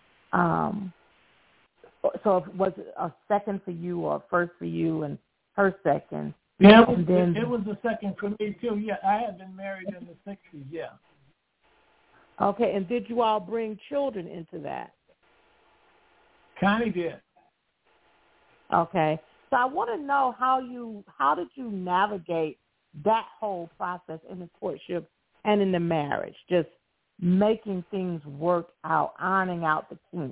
So was it a second for you or a first for you and her second? Yeah, and it was the second for me too. Yeah, I had been married in the 60s, yeah. Okay, and did you all bring children into that? Connie did. Okay. So I want to know how did you navigate that whole process in the courtship and in the marriage, just making things work out, ironing out the kinks?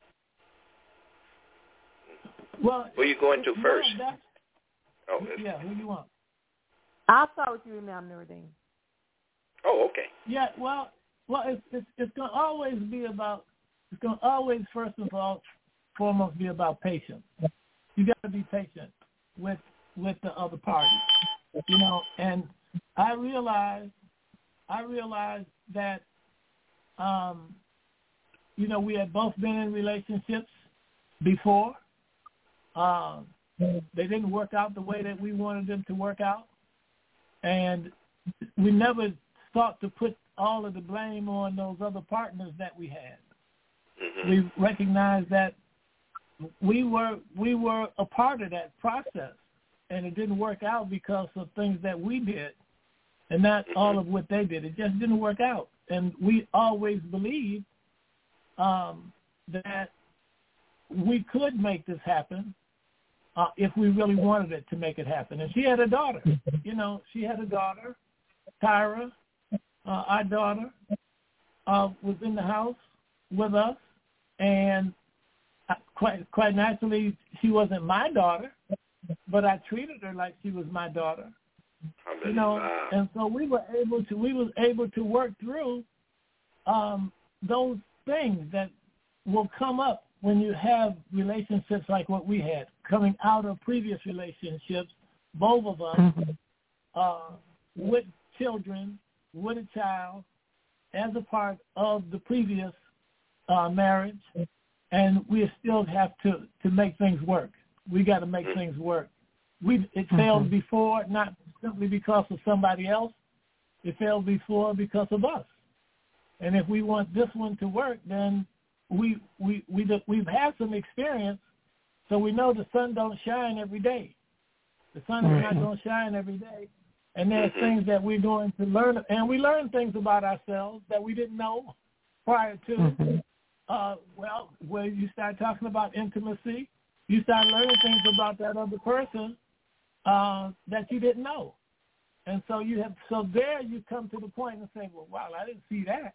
Well, who are you going to first? Yeah, who do you want? I'll start with you, Imam Nuruddin. Oh, okay. Yeah, well, it's going to always be about, it's going to always, first of all, foremost be about patience. you got to be patient with the other party, you know. And I realized that, you know, we had both been in relationships before. They didn't work out the way that we wanted them to work out, and we never thought to put all of the blame on those other partners that we had. Mm-hmm. We recognized that we were a part of that process, and it didn't work out because of things that we did, and not all of what they did. It just didn't work out, and we always believed that we could make this happen if we really wanted it to make it happen. And she had a daughter. You know, she had a daughter, Tyra. Our daughter was in the house with us, and quite naturally, she wasn't my daughter, but I treated her like she was my daughter. You know, and so we was able to work through those things that will come up when you have relationships like what we had, coming out of previous relationships, both of us, with children, with a child, as a part of the previous marriage, and we still have to make things work. We got to make things work. It failed before, not simply because of somebody else. It failed before because of us. And if we want this one to work, then we've had some experience, so we know the sun don't shine every day. The sun is not going to shine every day. And there's things that we're going to learn, and we learn things about ourselves that we didn't know prior to. When you start talking about intimacy, you start learning things about that other person that you didn't know. And so there you come to the point and say, well, wow, I didn't see that.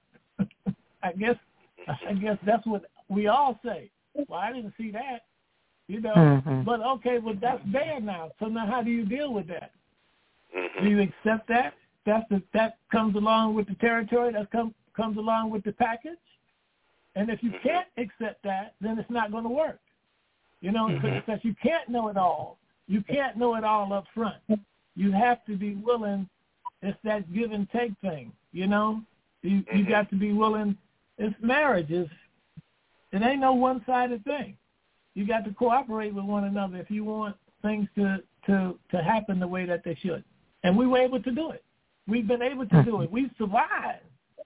I guess that's what we all say. Well, I didn't see that, you know. But okay, well, that's there now. So now how do you deal with that? Do you accept that? That comes along with the territory. That comes along with the package. And if you can't accept that, then it's not going to work. You know, because you can't know it all. You can't know it all up front. You have to be willing. It's that give and take thing, you know. You got to be willing. It's marriage. It ain't no one-sided thing. You got to cooperate with one another if you want things to happen the way that they should. And we were able to do it. We've been able to do it. We've survived.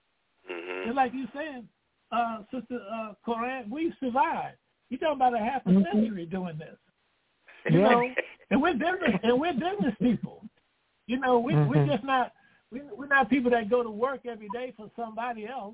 Just like you saying, Sister Corinne, we've survived. You're talking about a half a century doing this. You know, and we're business people. You know, we're just not we're not people that go to work every day for somebody else.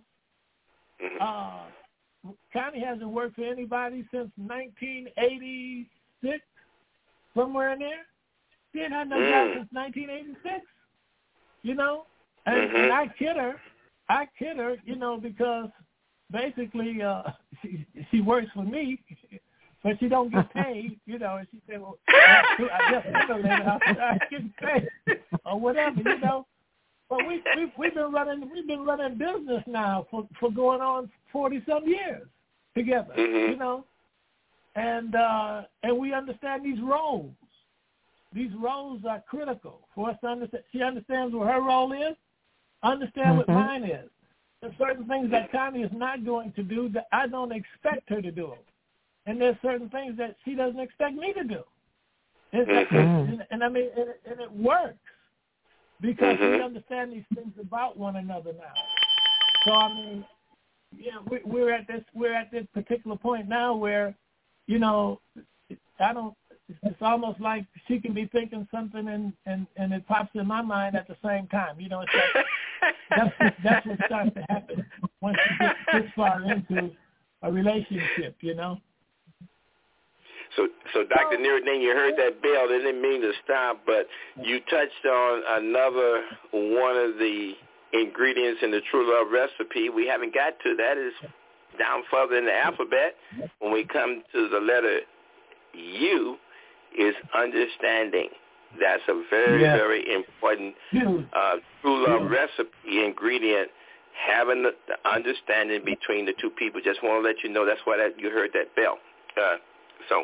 Connie hasn't worked for anybody since 1986, somewhere in there. She ain't had no job since 1986. You know, and I kid her, you know, because basically she works for me, but she don't get paid, you know. And she said, well, I guess I get paid or whatever, you know. But we've been running business now for going on 40-some years together, you know. And we understand these roles. These roles are critical for us to understand. She understands what her role is. Understand what mine is. There's certain things that Connie is not going to do that I don't expect her to do. And there's certain things that she doesn't expect me to do. And I mean, and it works because we understand these things about one another now. So I mean, yeah, we're at this particular point now where, you know, it's almost like she can be thinking something and it pops in my mind at the same time. You know, it's like, that's what starts to happen once you get this far into a relationship, you know. So Dr. Nuruddin, you heard that bell. They didn't mean to stop, but you touched on another one of the ingredients in the True Love recipe. We haven't got to that. Is down further in the alphabet. When we come to the letter U, is understanding. That's a very, very important True Love recipe ingredient, having the understanding between the two people. Just want to let you know that's why you heard that bell. So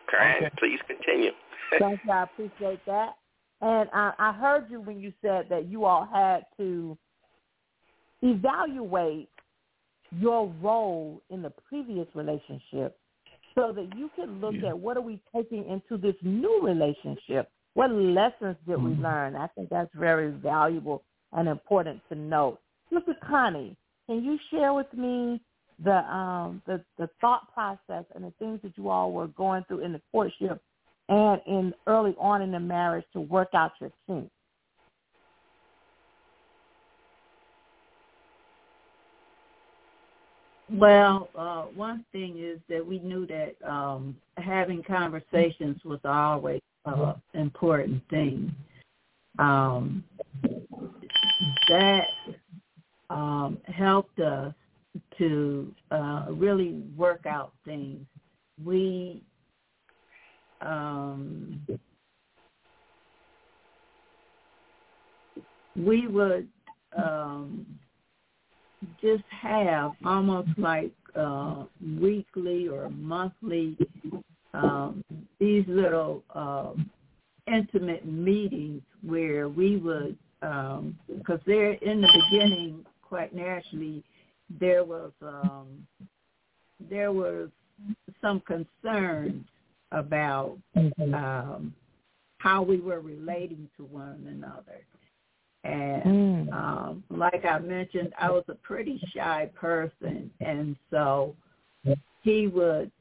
Karen, please continue. Thank you. I appreciate that. And I heard you when you said that you all had to evaluate your role in the previous relationship so that you can look at what are we taking into this new relationship. What lessons did we learn? I think that's very valuable and important to note. Mr. Connie, can you share with me the thought process and the things that you all were going through in the courtship and in early on in the marriage to work out your kinks? Well, one thing is that we knew that having conversations was always an important thing. That helped us to really work out things. We would just have almost like weekly or monthly these little intimate meetings where we would, because there in the beginning, quite naturally, there was some concerns about how we were relating to one another. And like I mentioned, I was a pretty shy person, and so he would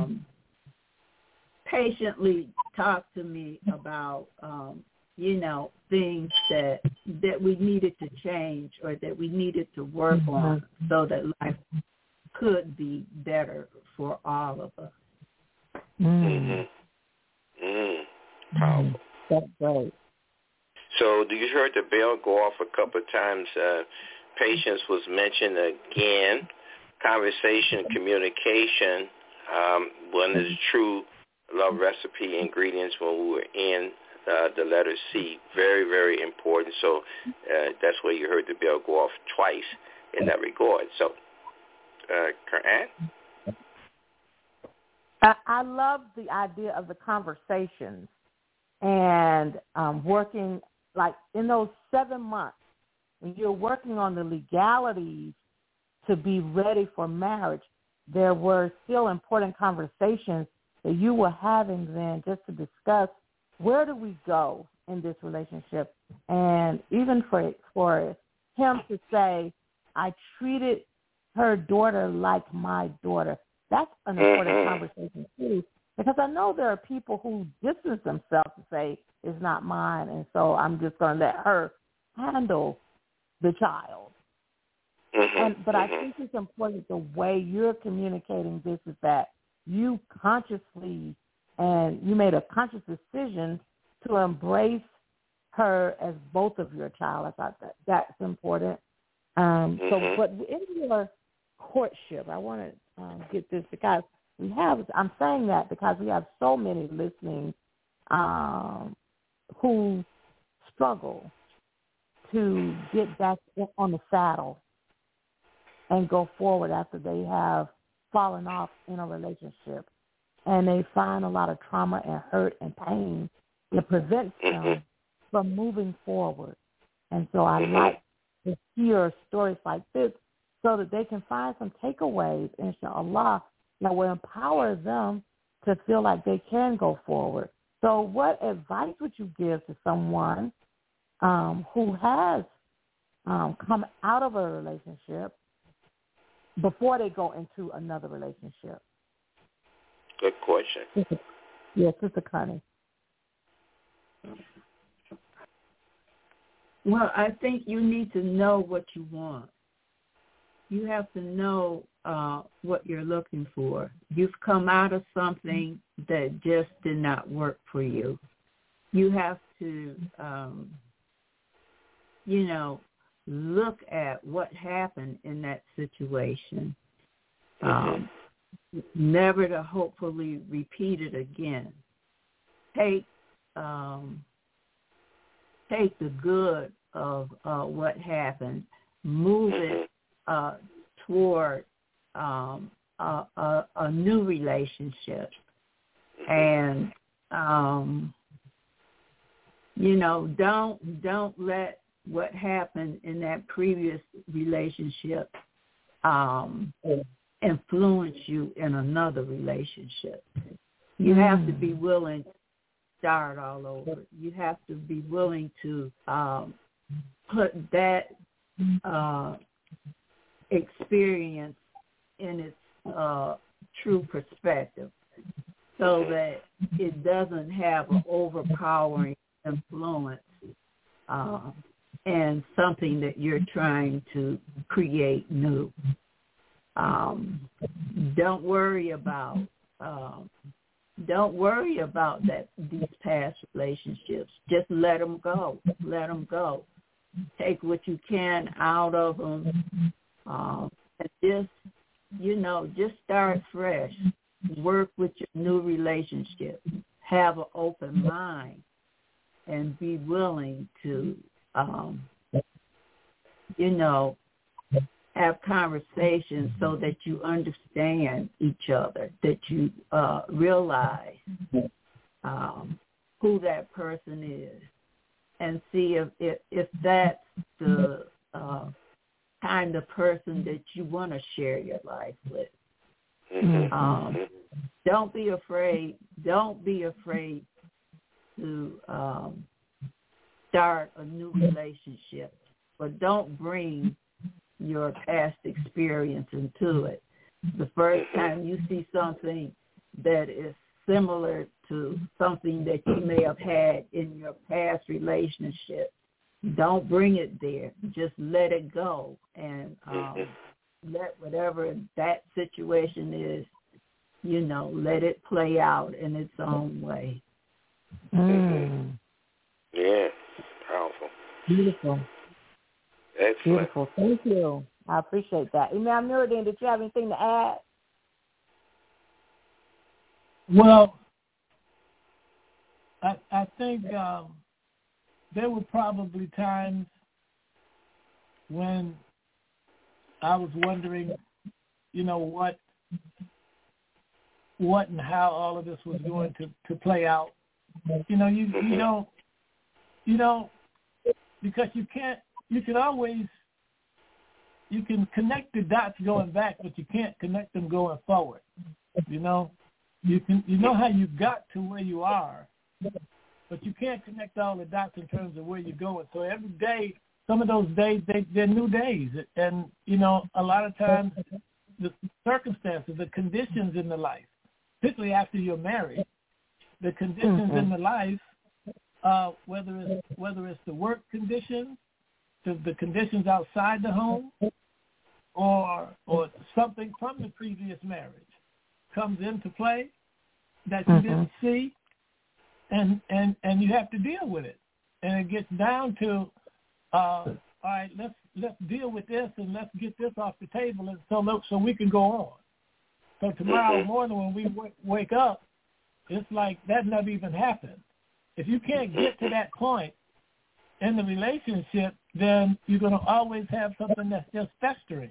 patiently talk to me about, things that we needed to change or that we needed to work on so that life could be better for all of us. Powerful. That's right. So you heard the bell go off a couple of times. Patience was mentioned again. Conversation, communication, one of the true love recipe ingredients when we were in the letter C. Very, very important. So that's where you heard the bell go off twice in that regard. So, Karen? I love the idea of the conversations and working, like in those 7 months, when you're working on the legalities to be ready for marriage, there were still important conversations that you were having then just to discuss where do we go in this relationship. And even for him to say, I treated her daughter like my daughter, that's an important conversation too, because I know there are people who distance themselves to say, it's not mine, and so I'm just going to let her handle the child. But I think it's important the way you're communicating this is that you consciously and you made a conscious decision to embrace her as both of your child. I thought that's important. But in your courtship, I want to get this because I'm saying that because we have so many listening who struggle to get back on the saddle and go forward after they have fallen off in a relationship. And they find a lot of trauma and hurt and pain that prevents them from moving forward. And so I like to hear stories like this so that they can find some takeaways, inshallah, that will empower them to feel like they can go forward. So what advice would you give to someone who has come out of a relationship before they go into another relationship? Good question. Yes, Sister Connie. Well, I think you need to know what you want. You have to know what you're looking for. You've come out of something that just did not work for you. You have to, look at what happened in that situation. Never to hopefully repeat it again. Take the good of what happened, move it toward a new relationship. And don't let what happened in that previous relationship influence you in another relationship. You have to be willing to start all over. You have to be willing to put that experience in its true perspective, so that it doesn't have an overpowering influence and something that you're trying to create new. Don't worry about these past relationships. Just let them go. Let them go. Take what you can out of them, and just start fresh. Work with your new relationship. Have an open mind, and be willing to, have conversations so that you understand each other, that you realize who that person is, and see if that's the kind of person that you want to share your life with. Don't be afraid. Don't be afraid to start a new relationship, but don't bring your past experience into it. The first time you see something that is similar to something that you may have had in your past relationship, don't bring it there. Just let it go, and let whatever that situation is, let it play out in its own way. Yeah, powerful. Beautiful. Excellent. Beautiful. Thank you. I appreciate that. Imam Nuruddin, did you have anything to add? Well, I think there were probably times when I was wondering, what and how all of this was going to play out. You don't, because you can connect the dots going back, but you can't connect them going forward. You know how you got to where you are, but you can't connect all the dots in terms of where you're going. So every day, some of those days, they're new days. And, a lot of times the circumstances, the conditions in the life, particularly after you're married, the conditions in the life, whether it's the work conditions, the conditions outside the home, or something from the previous marriage comes into play that you didn't see, and you have to deal with it. And it gets down to, all right, let's deal with this, and let's get this off the table, and so we can go on. So tomorrow morning when we wake up, it's like that never even happened. If you can't get to that point in the relationship, then you're going to always have something that's just festering,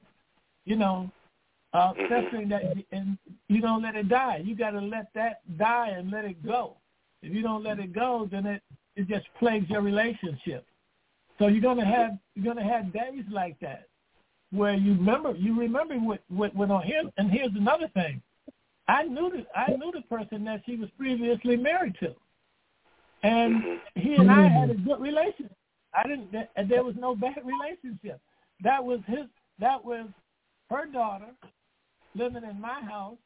festering that, and you don't let it die. You got to let that die and let it go. If you don't let it go, then it just plagues your relationship. So you're going to have days like that where you remember what went on here. And here's another thing: I knew the person that she was previously married to, and he and I had a good relationship. There was no bad relationship. That was her daughter living in my house,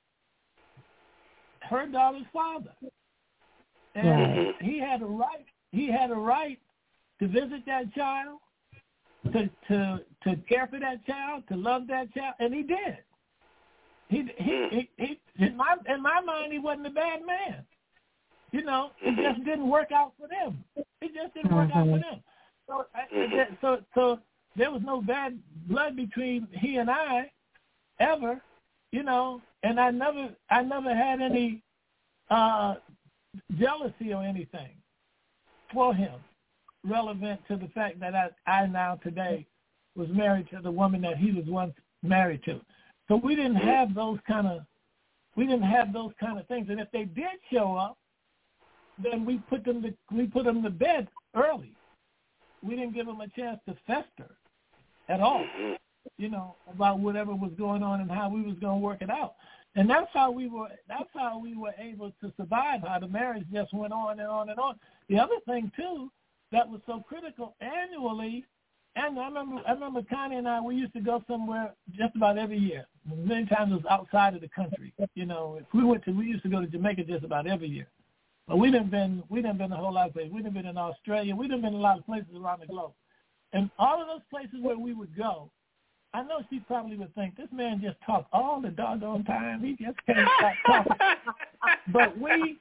her daughter's father, and he had a right to visit that child, to care for that child, to love that child, and he did. He in my mind, he wasn't a bad man. It just didn't work out for them. It just didn't work out for them. So there was no bad blood between he and I ever, and I never had any jealousy or anything for him relevant to the fact that I now today was married to the woman that he was once married to. So we didn't have those kind of We didn't have those kind of things. And if they did show up, then we put them to bed early. We didn't give them a chance to fester at all, about whatever was going on and how we was going to work it out. And that's how we were able to survive, how the marriage just went on and on and on. The other thing, too, that was so critical annually, and I remember Connie and I, we used to go somewhere just about every year. Many times it was outside of the country. If we used to go to Jamaica just about every year. But we done been a whole lot of places. We done been in Australia. We done been in a lot of places around the globe. And all of those places where we would go, I know she probably would think, this man just talk all the doggone time. He just can't stop talking. But we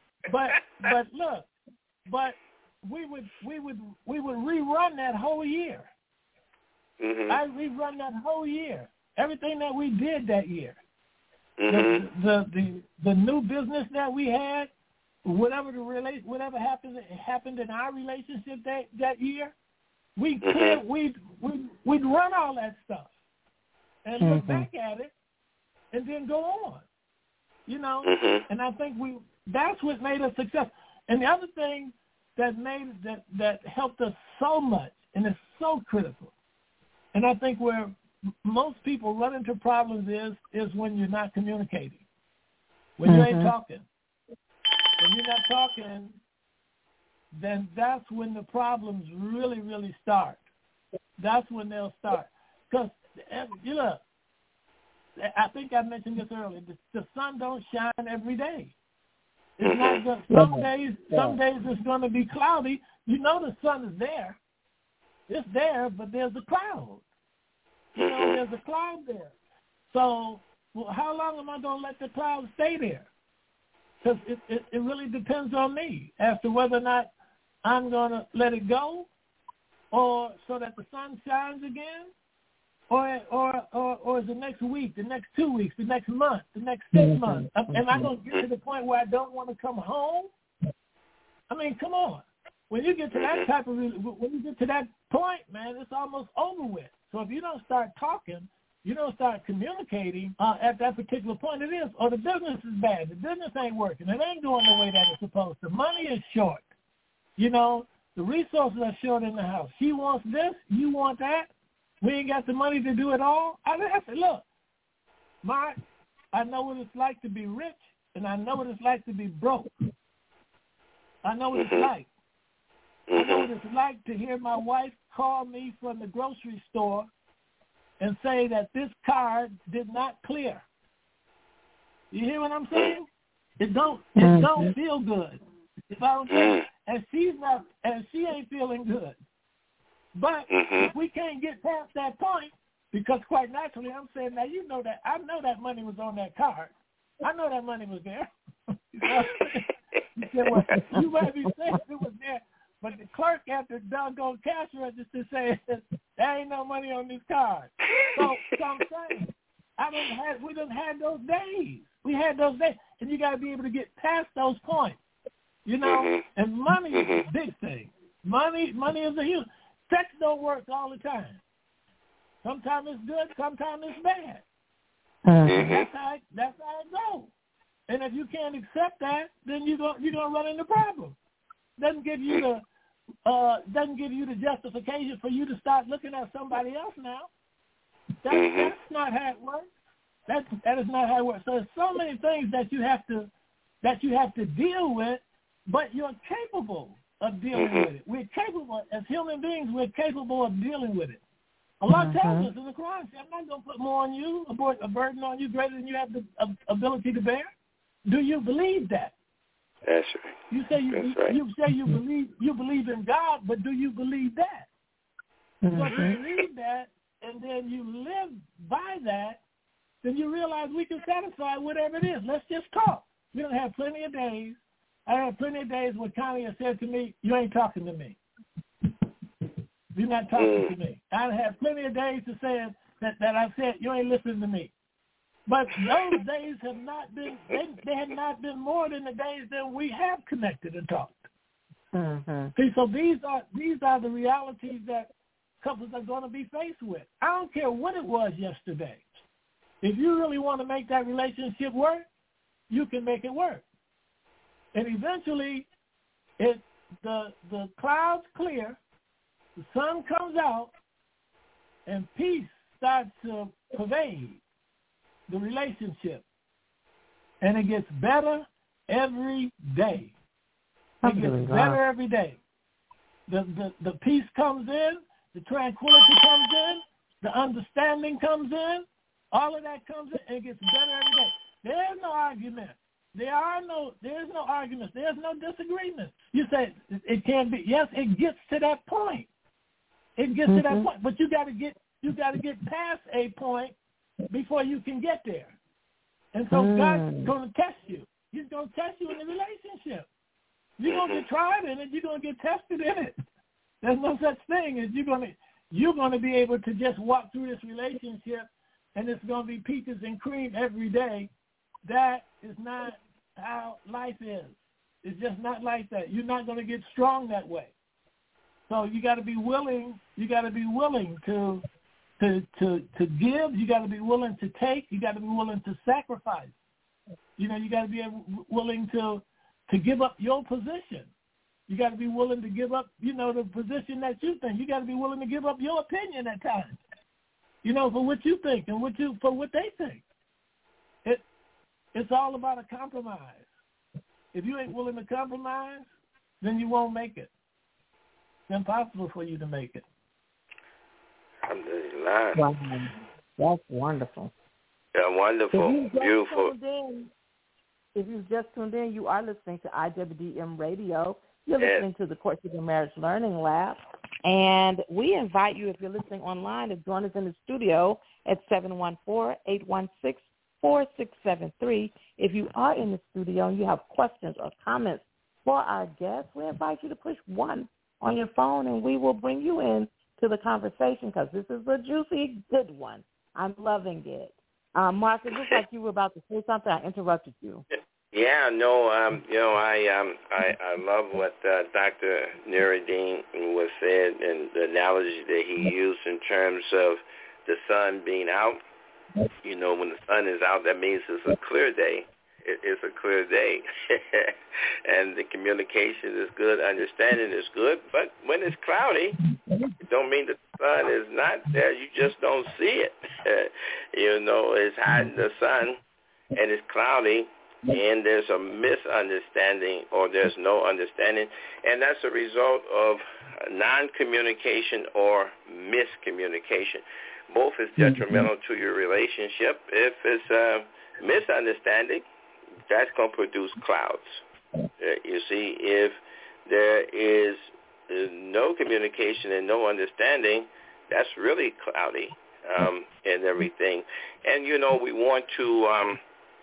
would rerun that whole year. Mm-hmm. I rerun that whole year. Everything that we did that year. Mm-hmm. The new business that we had, whatever happened in our relationship that year, we'd run all that stuff and look back at it and then go on, And I think that's what made us successful. And the other thing that helped us so much, and it's so critical, and I think where most people run into problems is when you're not communicating, when you ain't talking. When you're not talking, then that's when the problems really, really start. That's when they'll start. Because, I think I mentioned this earlier, the sun don't shine every day. It's not just, some days it's going to be cloudy. The sun is there. It's there, but there's a cloud. There's a cloud there. So how long am I going to let the cloud stay there? Because it really depends on me as to whether or not I'm going to let it go, or so that the sun shines again, or is the next week, the next 2 weeks, the next month, the next 6 months? Am I going to get to the point where I don't want to come home? I mean, come on. When you get to that when you get to that point, man, it's almost over with. So if you don't start talking, you don't start communicating at that particular point, it is, or the business is bad. The business ain't working. It ain't going the way that it's supposed to. Money is short. The resources are short in the house. She wants this. You want that. We ain't got the money to do it all. I said, look, I know what it's like to be rich, and I know what it's like to be broke. I know what it's like. I know what it's like to hear my wife call me from the grocery store and say that this card did not clear. You hear what I'm saying? It don't feel good. If I don't say, and she ain't feeling good. But if we can't get past that point, because quite naturally I'm saying, now that I know that money was on that card. I know that money was there. You said, well, you might be saying it was there, but the clerk at the doggone cash register said there ain't no money on this card. So I'm saying, we done had those days. We had those days, and you got to be able to get past those points, And money is a big thing. Money is a huge. Sex don't work all the time. Sometimes it's good, sometimes it's bad. That's how it goes. And if you can't accept that, then you're gonna run into problems. Doesn't give you the justification for you to start looking at somebody else now. That's not how it works. That is not how it works. So there's so many things that you have to deal with, but you're capable of dealing with it. We're capable, as human beings, we're capable of dealing with it. Allah tells us in the Quran, I'm not going to put more on you, a burden on you greater than you have the ability to bear. Do you believe that? That's right. You say you believe in God, but do you believe that? So if you believe that and then you live by that, then you realize we can satisfy whatever it is. Let's just talk. We don't have plenty of days. I had plenty of days where Connie has said to me, you ain't talking to me. You're not talking to me. I had plenty of days to say that I said, you ain't listening to me. But those days have not been, they have not been more than the days that we have connected and talked. See, so these are the realities that couples are going to be faced with. I don't care what it was yesterday. If you really want to make that relationship work, you can make it work. And eventually, the clouds clear, the sun comes out, and peace starts to pervade the relationship. And it gets better every day. It gets better every day. The peace comes in, the tranquility comes in, the understanding comes in, all of that comes in, and it gets better every day. There's no argument. There's no arguments. There's no disagreement. You say it can't be. Yes, it gets to that point. It gets to that point, but you got to get past a point before you can get there. And so God's going to test you. He's going to test you in the relationship. You're going to get tried in it. You're going to get tested in it. There's no such thing as you're going to be able to just walk through this relationship and it's going to be peaches and cream every day. That is not how life is. It's just not like that. You're not going to get strong that way. So you got to be willing. You got to be willing to give. You got to be willing to take. You got to be willing to sacrifice. You got to be willing to give up your position. You got to be willing to give up, the position that you think. You got to be willing to give up your opinion at times, for what you think and for what they think. It's all about a compromise. If you ain't willing to compromise, then you won't make it. It's impossible for you to make it. Wow. That's wonderful. Yeah, wonderful. Beautiful. If you've just tuned in, you are listening to IWDM Radio. You're listening to the Courtship and Marriage Learning Lab. And we invite you, if you're listening online, to join us in the studio at 714-816-4673. If you are in the studio and you have questions or comments for our guests, we invite you to push 1 on your phone, and we will bring you in to the conversation because this is a juicy, good one. I'm loving it. Mark, it looks like you were about to say something. I interrupted you. Yeah, no, I love what Dr. Nuruddin was said and the analogy that he used in terms of the sun being out. When the sun is out, that means it's a clear day. It's a clear day. And the communication is good, understanding is good. But when it's cloudy, it don't mean that the sun is not there. You just don't see it. It's hiding the sun and it's cloudy and there's a misunderstanding or there's no understanding. And that's a result of non-communication or miscommunication. Both is detrimental to your relationship. If it's a misunderstanding, that's going to produce clouds. You see, if there is no communication and no understanding, that's really cloudy and everything. And, we want to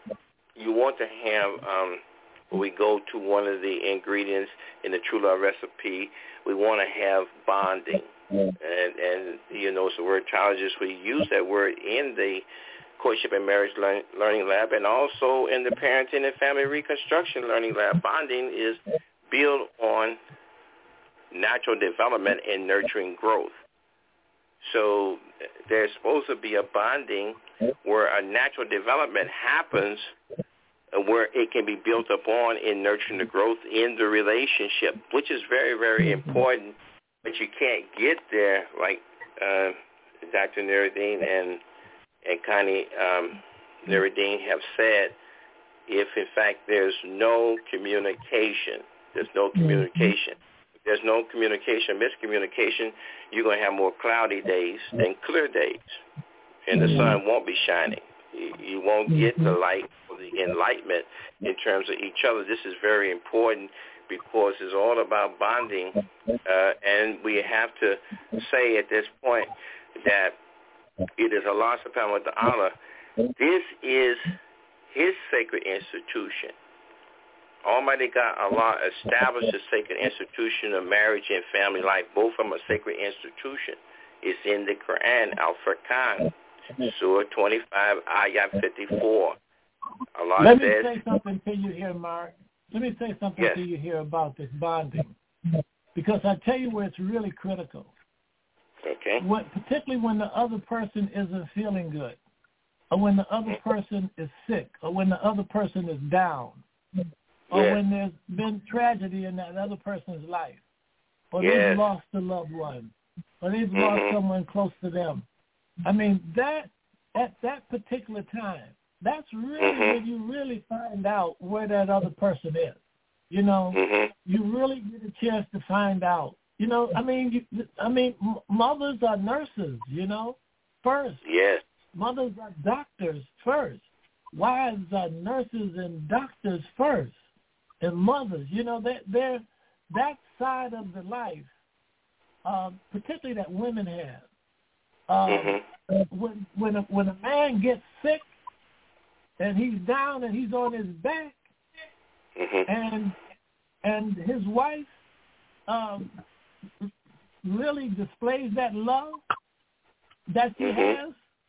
have, we go to one of the ingredients in the True Love recipe, we want to have bonding. And it's the word challenges. We use that word in the Courtship and Marriage Learning Lab and also in the Parenting and Family Reconstruction Learning Lab. Bonding is built on natural development and nurturing growth. So there's supposed to be a bonding where a natural development happens where it can be built upon in nurturing the growth in the relationship, which is very, very important. But you can't get there like Dr. Nuruddin and Connie Nuruddin have said if, in fact, there's no communication. There's no communication. If there's no communication, miscommunication, you're going to have more cloudy days than clear days, and the sun won't be shining. You won't get the light or the enlightenment in terms of each other. This is very important because it's all about bonding, and we have to say at this point that it is Allah subhanahu wa ta'ala. This is his sacred institution. Almighty God, Allah, established a sacred institution of marriage and family life, both from a sacred institution. It's in the Quran, Al-Furqan, Surah 25, Ayat 54. Allah Let me says, say something to you here, Mark. Let me say something to you here about this bonding, because I tell you where it's really critical. Okay. Particularly when the other person isn't feeling good. or when the other person is sick, or when the other person is down, or when there's been tragedy in that other person's life, or they've lost a loved one, or they've lost someone close to them. I mean, that at that particular time, that's really when you really find out where that other person is. You know, you really get a chance to find out. You know, I mean, mothers are nurses, you know, first. Yes. Mothers are doctors first. Wives are nurses and doctors first. And mothers, you know, they're that side of the life, particularly that women have. When a man gets sick and he's down and he's on his back, and his wife really displays that love that she has,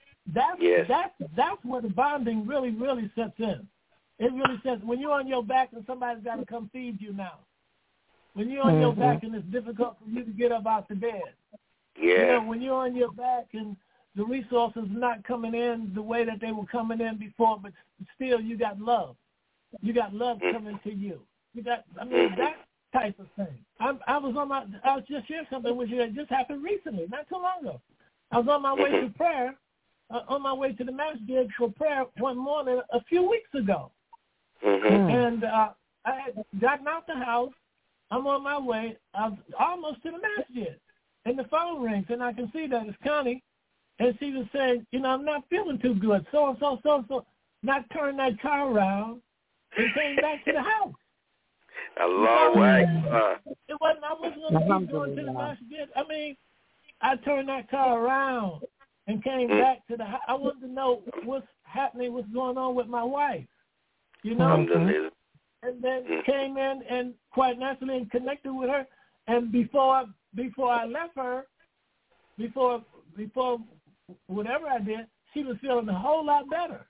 that's where the bonding really sets in. It really says when you're on your back and somebody's got to come feed you now. When you're on your back and it's difficult for you to get up out the bed. You know, when you're on your back and the resources are not coming in the way that they were coming in before, but still you got love. You got love coming to you. You got, I mean, that type of thing. I was just sharing something with you that just happened recently, not too long ago. I was on my way to prayer, on my way to the masjid for prayer one morning a few weeks ago. And I had gotten out the house. I'm on my way. I was almost to the masjid. And the phone rings, and I can see that it's Connie. And she was saying, you know, I'm not feeling too good. So. Not turned that car around and came back to the house. Allahu Akbar. I wasn't going to keep going to the masjid. I mean, I turned that car around and came back to the house. I wanted to know what's happening, what's going on with my wife. You know? And then came in and quite naturally and connected with her. And before I left her, before whatever I did, she was feeling a whole lot better.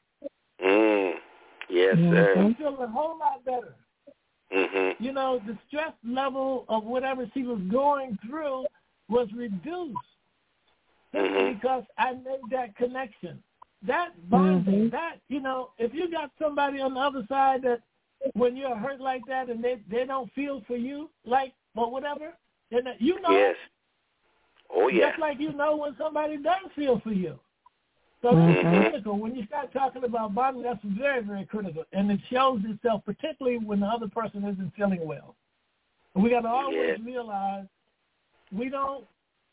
Yes, sir. She was feeling a whole lot better. You know, the stress level of whatever she was going through was reduced because I made that connection. That bonding, that, you know, if you got somebody on the other side that when you're hurt like that and they don't feel for you, like, or whatever, then you know. Yes. Oh, yeah. Just like you know when somebody doesn't feel for you. So that's critical. When you start talking about bonding, that's very, very critical. And it shows itself particularly when the other person isn't feeling well. And we got to always realize we don't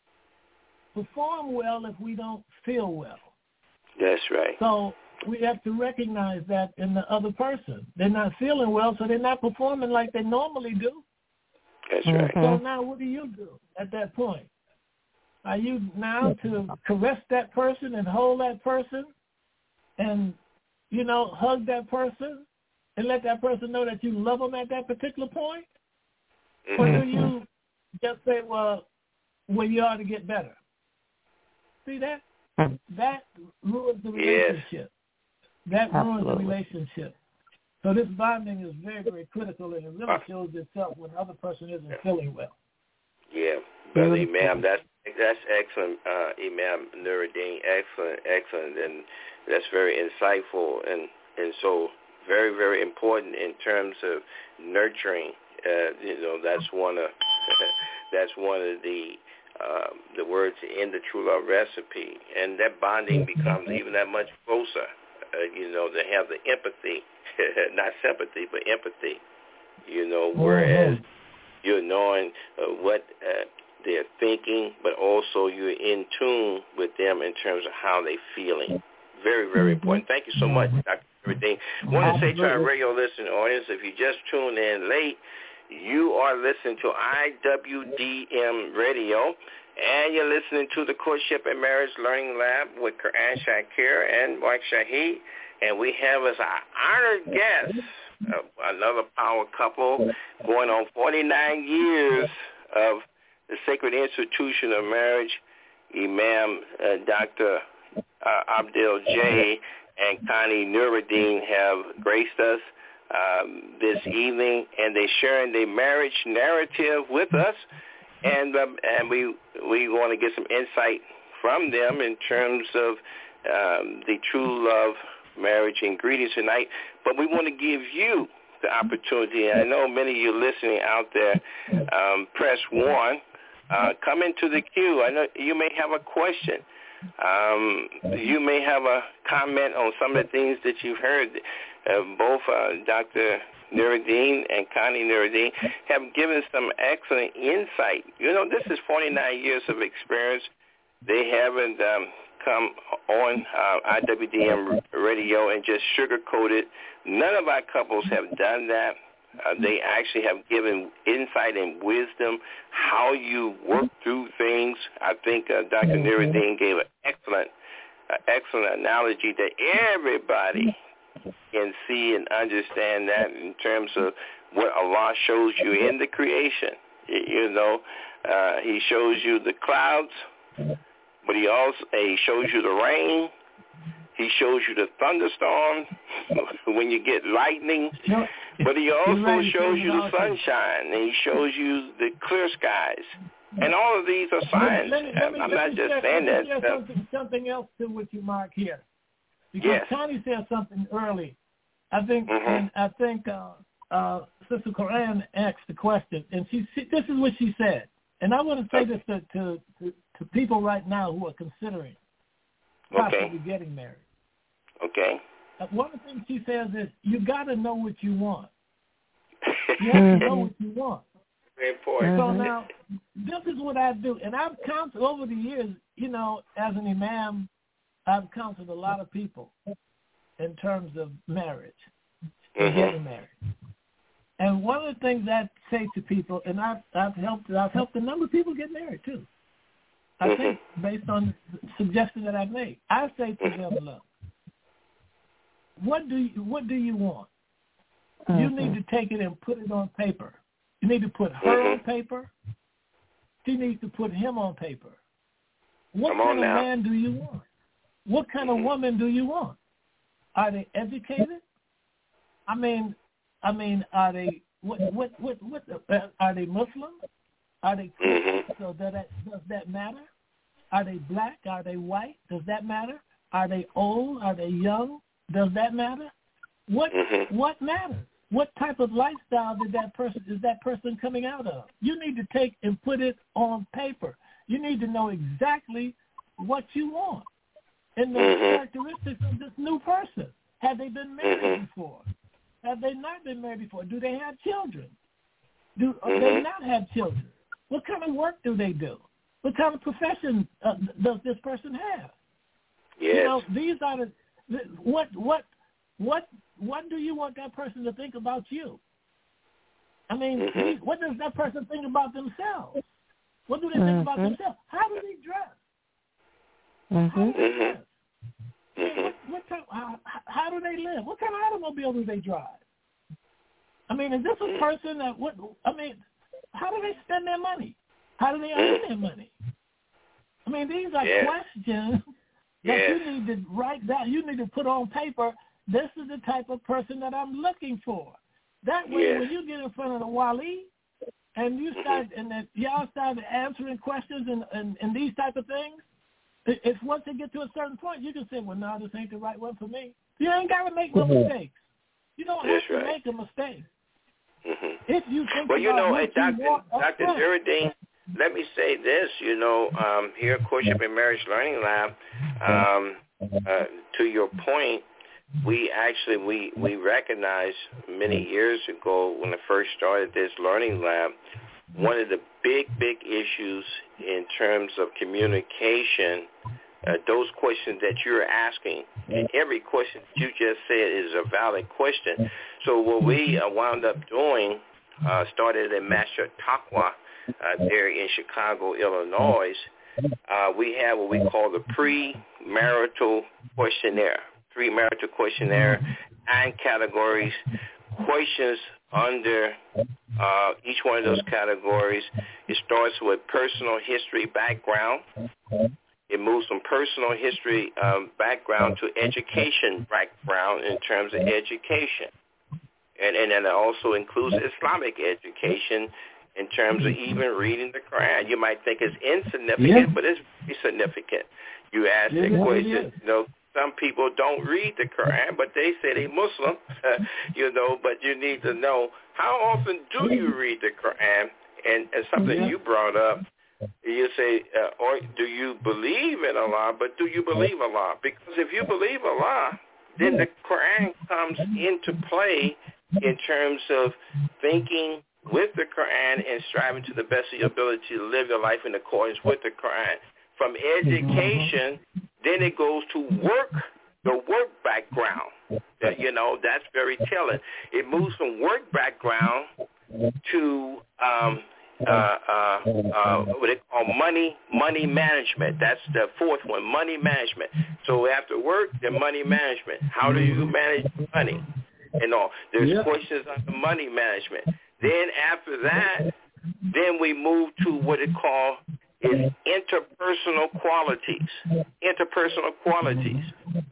perform well if we don't feel well. That's right. So we have to recognize that in the other person. They're not feeling well, so they're not performing like they normally do. That's right. So now what do you do at that point? Are you now to caress that person and hold that person and, you know, hug that person and let that person know that you love them at that particular point? Or do you just say, well, you ought to get better? See that? That ruins the relationship. That ruins the relationship. So this bonding is very, very critical, and it really shows itself when the other person isn't feeling well. Yeah, Brother Imam, that's excellent, Imam Nuruddin, excellent, and that's very insightful, and so very, very important in terms of nurturing. You know, that's one of the words in the True Love recipe, and that bonding becomes even that much closer. You know, to have the empathy, not sympathy, but empathy. You know, whereas you're knowing what they're thinking, but also you're in tune with them in terms of how they're feeling. Very, very important. Thank you so much, Dr. Nuruddin. I want to say to our radio listening audience, if you just tuned in late, you are listening to IWDM Radio, and you're listening to the Courtship and Marriage Learning Lab with Quran Shakir and Mike Shahid, and we have as our honored guest another power couple going on 49 years of the Sacred Institution of Marriage. Imam Dr. Abdel J. and Connie Nuruddin have graced us this evening, and they're sharing their marriage narrative with us, and we want to get some insight from them in terms of the True Love Marriage Ingredients tonight, but we want to give you the opportunity. And I know many of you listening out there, press 1. Come into the queue. I know you may have a question. You may have a comment on some of the things that you've heard. Both Dr. Nuruddin and Connie Nuruddin have given some excellent insight. You know, this is 49 years of experience. They haven't come on IWDM radio and just sugarcoated. None of our couples have done that. They actually have given insight and wisdom how you work through things. I think Dr. Nuruddin gave an excellent analogy that everybody can see and understand that in terms of what Allah shows you in the creation. You know, He shows you the clouds, but He shows you the rain. He shows you the thunderstorm when you get lightning. But He also shows you the sunshine, and He shows you the clear skies. And all of these are signs. I'm not just saying that. Something else to what you mark here. Because Connie said something early. I think Sister Corinne asked the question, and this is what she said. And I want to say this to people right now who are considering possibly getting married. Okay. One of the things she says is you got to know what you want. You have to know what you want. Very important. So now, this is what I do. And I've counseled over the years, you know, as an imam, I've counseled a lot of people in terms of marriage, getting married. And one of the things I say to people, and I've helped a number of people get married too. I think based on the suggestion that I've made, I say to them, look, what do you want? You need to take it and put it on paper. You need to put her on paper. She needs to put him on paper. What kind of man do you want? What kind of woman do you want? Are they educated? I mean, are they are they Muslim? Are they Christian? So does that matter? Are they black? Are they white? Does that matter? Are they old? Are they young? Does that matter? What matters? What type of lifestyle is that person coming out of? You need to take and put it on paper. You need to know exactly what you want and the characteristics of this new person. Have they been married before? Have they not been married before? Do they have children? Do they not have children? What kind of work do they do? What kind of profession does this person have? Yes. You know, these are what do you want that person to think about you? I mean, what does that person think about themselves? What do they think about themselves? How do they dress? How do they dress? How do they live? What kind of automobile do they drive? I mean, is this a person that how do they spend their money? How do they earn their money? I mean, these are questions that you need to write down. You need to put on paper. This is the type of person that I'm looking for. That way, when you get in front of the wali and you start y'all start answering questions and these type of things, if once they get to a certain point, you can say, well, no, this ain't the right one for me. You ain't got to make no mistakes. You don't have to make a mistake. If you think Dr. Nuruddin, let me say this, here at Courtship and Marriage Learning Lab, to your point, we recognized many years ago when I first started this learning lab, one of the big issues in terms of communication, those questions that you're asking, and every question you just said is a valid question. So what we wound up doing, started at Master Taqwa there in Chicago, Illinois. We have what we call the premarital questionnaire. 9 categories, questions under each one of those categories. It starts with personal history background. It moves from personal history background to education background in terms of education. And then it also includes Islamic education in terms of even reading the Quran. You might think it's insignificant, but it's very significant. You ask that question. You know, some people don't read the Quran, but they say they're Muslim, you know, but you need to know, how often do you read the Quran? And something you brought up, you say, or do you believe in Allah, but do you believe Allah? Because if you believe Allah, then the Quran comes into play in terms of thinking with the Quran and striving to the best of your ability to live your life in accordance with the Quran. From education, then it goes to work, the work background. You know, that's very telling. It moves from work background to what they call money management. That's the fourth one, money management. So after work, then money management. How do you manage money? And all. There's questions on the money management. Then after that, then we move to what it call is interpersonal qualities. Interpersonal qualities.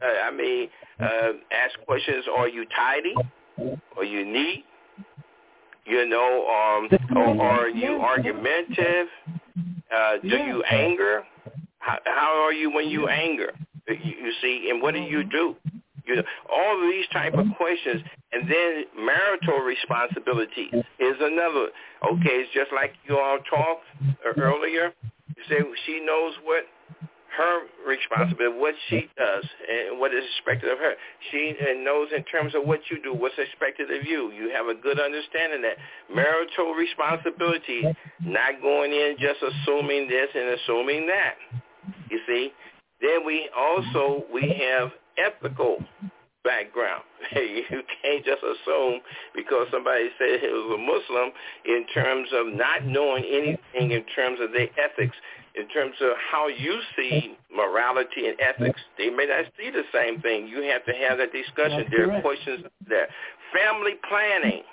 Ask questions: are you tidy? Are you neat? You know, or are you argumentative? Do you anger? How are you when you anger? You see, and what do? You know, all of these type of questions, and then marital responsibility is another. Okay, it's just like you all talked earlier. You say she knows what her responsibility, what she does, and what is expected of her. She knows in terms of what you do, what's expected of you. You have a good understanding that marital responsibility, not going in just assuming this and assuming that. You see? Then we have ethical background. You can't just assume because somebody said it was a Muslim in terms of not knowing anything in terms of their ethics, in terms of how you see morality and ethics. They may not see the same thing. You have to have that discussion. There are questions there. Family planning.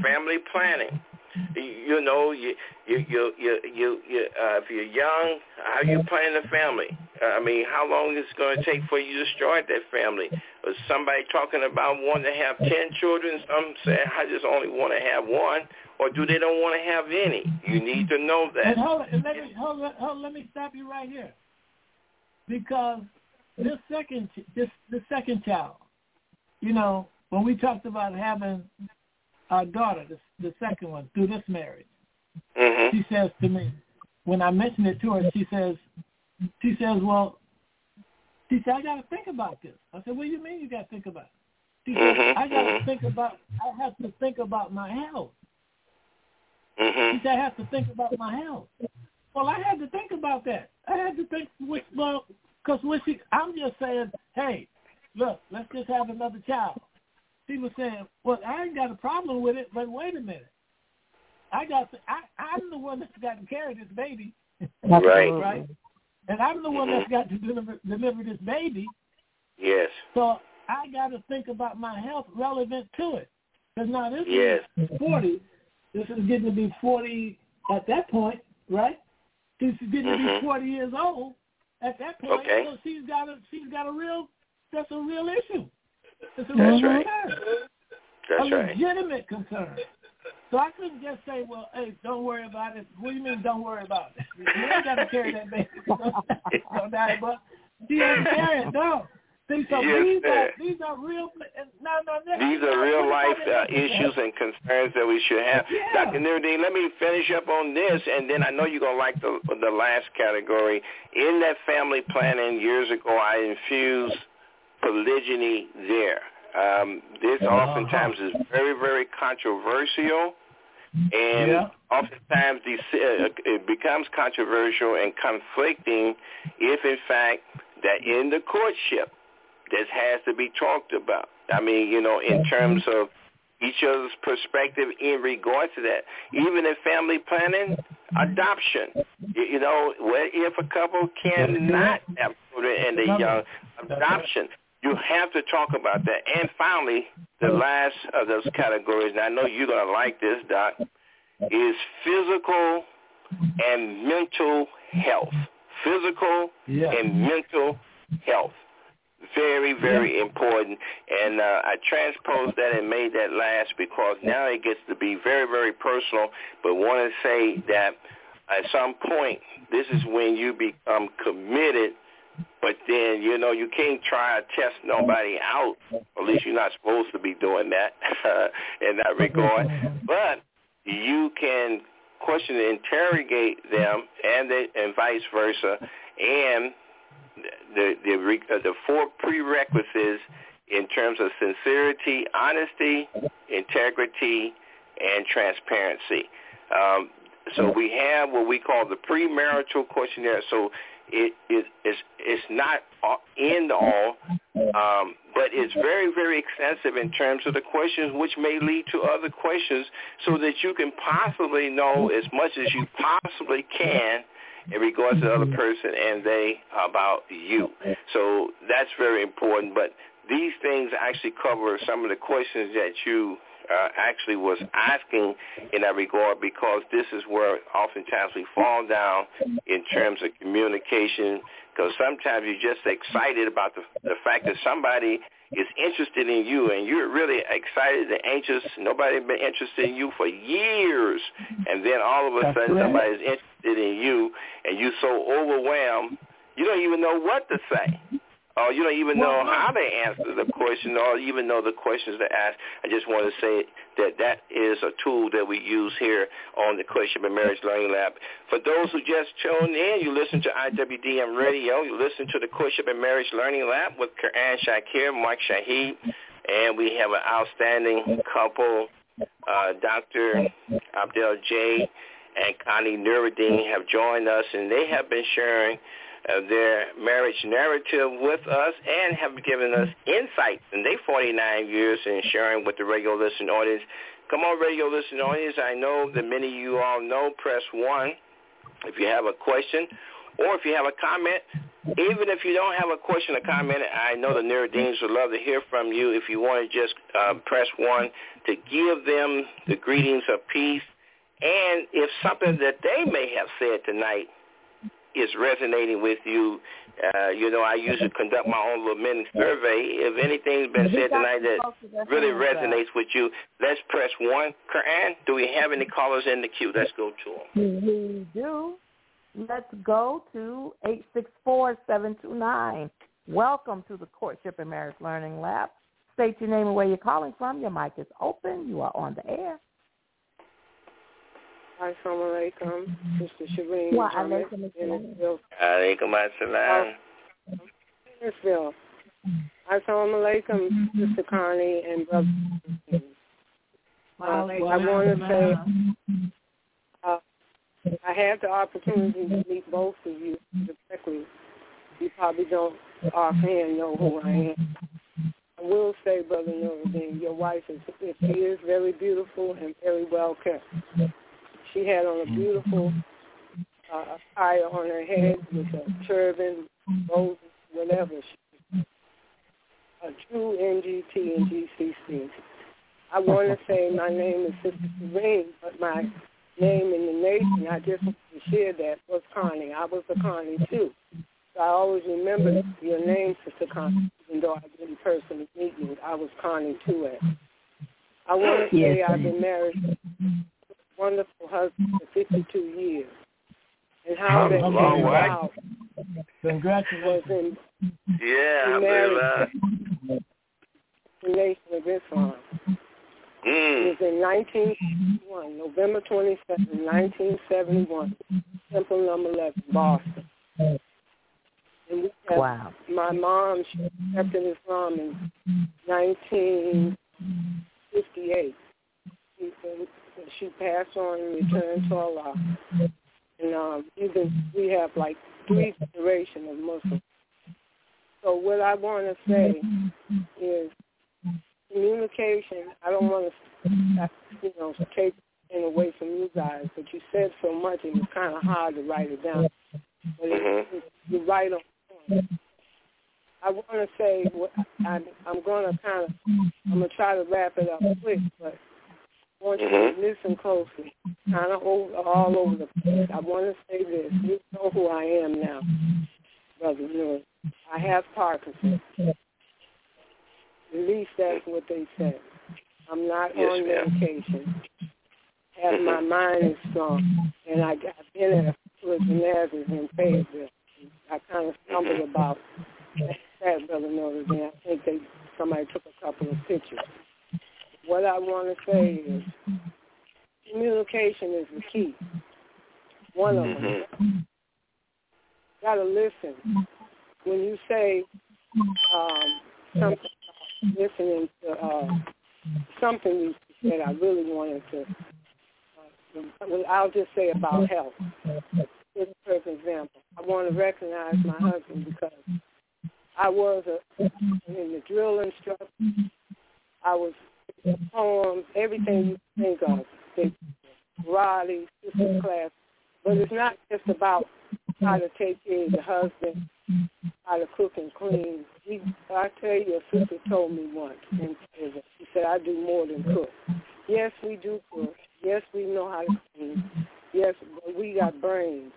You know, if you're young, how you plan a family? How long is it going to take for you to start that family? Or somebody talking about wanting to have 10 children, some say, I just only want to have one, or do they don't want to have any? You need to know that. And let me stop you right here. Because the second child, you know, when we talked about having our daughter, the second one, through this marriage, she says to me, when I mentioned it to her, she says, I got to think about this. I said, what do you mean you got to think about it? She said, I have to think about my health. She said, I have to think about my health. Well, I had to think about that. I had to think, because I'm just saying, hey, look, let's just have another child. She was saying, well, I ain't got a problem with it, but wait a minute. I'm the one that's got to carry this baby. Right? And I'm the one that's got to deliver this baby. Yes. So I got to think about my health relevant to it. Because now this is 40. This is getting to be 40 at that point, right? She's getting to be 40 years old at that point. Okay. So she's got a real issue. It's a real concern. That's right. Legitimate concern. So I couldn't just say, well, hey, don't worry about it. What do you mean don't worry about it? You ain't got to carry that baby. Don't die, but she ain't carry it, no. See, so these are real. These are real life issues and concerns that we should have. Yeah. Dr. Nuruddin, let me finish up on this, and then I know you're gonna like the last category. In that family planning years ago, I infused polygyny there. This oftentimes is very, very controversial, and oftentimes it becomes controversial and conflicting if, in fact, that in the courtship, this has to be talked about. In terms of each other's perspective in regard to that. Even in family planning, adoption. What if a couple cannot have children and they're young? Adoption. You have to talk about that. And finally, the last of those categories, and I know you're going to like this, Doc, is physical and mental health. Physical and mental health. Very, very important. And I transposed that and made that last because now it gets to be very, very personal, but want to say that at some point, this is when you become committed But then, you can't try to test nobody out. At least you're not supposed to be doing that in that regard. But you can question and interrogate them, and vice versa. And the 4 prerequisites in terms of sincerity, honesty, integrity, and transparency. So we have what we call the premarital questionnaire. So it's not end all, but it's very, very extensive in terms of the questions, which may lead to other questions, so that you can possibly know as much as you possibly can in regards to the other person and they about you. So that's very important. But these things actually cover some of the questions that you actually was asking in that regard, because this is where oftentimes we fall down in terms of communication, because sometimes you're just excited about the fact that somebody is interested in you, and you're really excited and anxious. Nobody has been interested in you for years, and then all of a sudden somebody's interested in you, and you're so overwhelmed, you don't even know what to say. Or you don't even know how to answer the question, or even know the questions to ask. I just want to say that is a tool that we use here on the Courtship and Marriage Learning Lab. For those who just tuned in, you listen to IWDM Radio. You listen to the Courtship and Marriage Learning Lab with Quran Shakir, Mark Shahid, and we have an outstanding couple, Dr. Abdel J. and Connie Nuruddin have joined us, and they have been sharing their marriage narrative with us and have given us insights in their 49 years and sharing with the radio listening audience. Come on, radio listening audience. I know that many of you all know, press 1 if you have a question, or if you have a comment. Even if you don't have a question or comment, I know the Nuruddins would love to hear from you. If you want to just press 1 to give them the greetings of peace, and if something that they may have said tonight is resonating with you, I usually conduct my own little mini survey. If anything's been said tonight that really resonates with you, let's press 1. Quran, do we have any callers in the queue? Let's go to them. We do. Let's go to 864-729. Welcome to the Courtship and Marriage Learning Lab. State your name and where you're calling from. Your mic is open. You are on the air. Assalamu alaikum, Sister Shireen. Wa alaikum assalam. Alaikum assalam. Israel. Assalamu alaikum, Sister Connie and Brother. I want to say I had the opportunity to meet both of you directly. You probably don't offhand know who I am. I will say, Brother Nuruddin, your wife is very beautiful and very well kept. She had on a beautiful attire on her head with a turban, roses, whatever. A true NGT and GCC. I want to say my name is Sister Serene, but my name in the nation, I just want to share that, was Connie. I was a Connie, too. So I always remember your name, Sister Connie, even though I didn't personally meet you. I was Connie, too. I want to say I've been married to a wonderful husband for 52 years. And how that came about was in the Nation of Islam. It was in 1971, November 27, 1971, Temple Number 11, Boston. And we had, my mom, she accepted Islam in 1958. She passed on and returned to Allah. And we have like 3 generations of Muslims. So what I want to say is communication. I don't want to, take it away from you guys, but you said so much and it's kind of hard to write it down. But you're right on point. I want to say, I'm going to try to wrap it up quick, but I want you to listen closely, kind of all over the place. I want to say this. You know who I am now, Brother Lewis. I have Parkinson's. At least that's what they said. I'm not on medication. My mind is strong. And I've been at a couple of gymnasiums in Fayetteville. I kind of stumbled about that, Brother Notre Dame. I think somebody took a couple of pictures. What I want to say is communication is the key. One of them. Got to listen. When you say something, listening to something you said, I really wanted to. I'll just say about health. Just for example, I want to recognize my husband because I was in the drill instructor. I was poems, everything you think of, karate, sister class. But it's not just about how to take care of the husband, how to cook and clean. I tell you, a sister told me once, and she said, I do more than cook. Yes, we do cook. Yes, we know how to clean. Yes, but we got brains.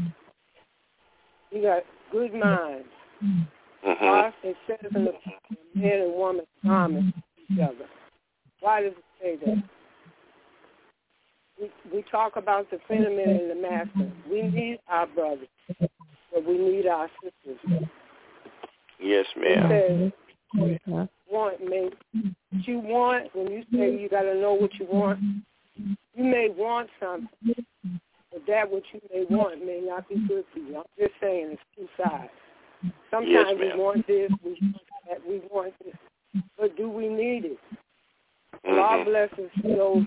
We got good minds. It says in the man and woman common each other. Why does it say that? We talk about the feminine and the masculine. We need our brothers, but we need our sisters. Yes, ma'am. It says, what you want, when you say you got to know what you want, you may want something, but that what you may want may not be good for you. I'm just saying it's two sides. Sometimes we want this, we want that, we want this, but do we need it? God blesses those.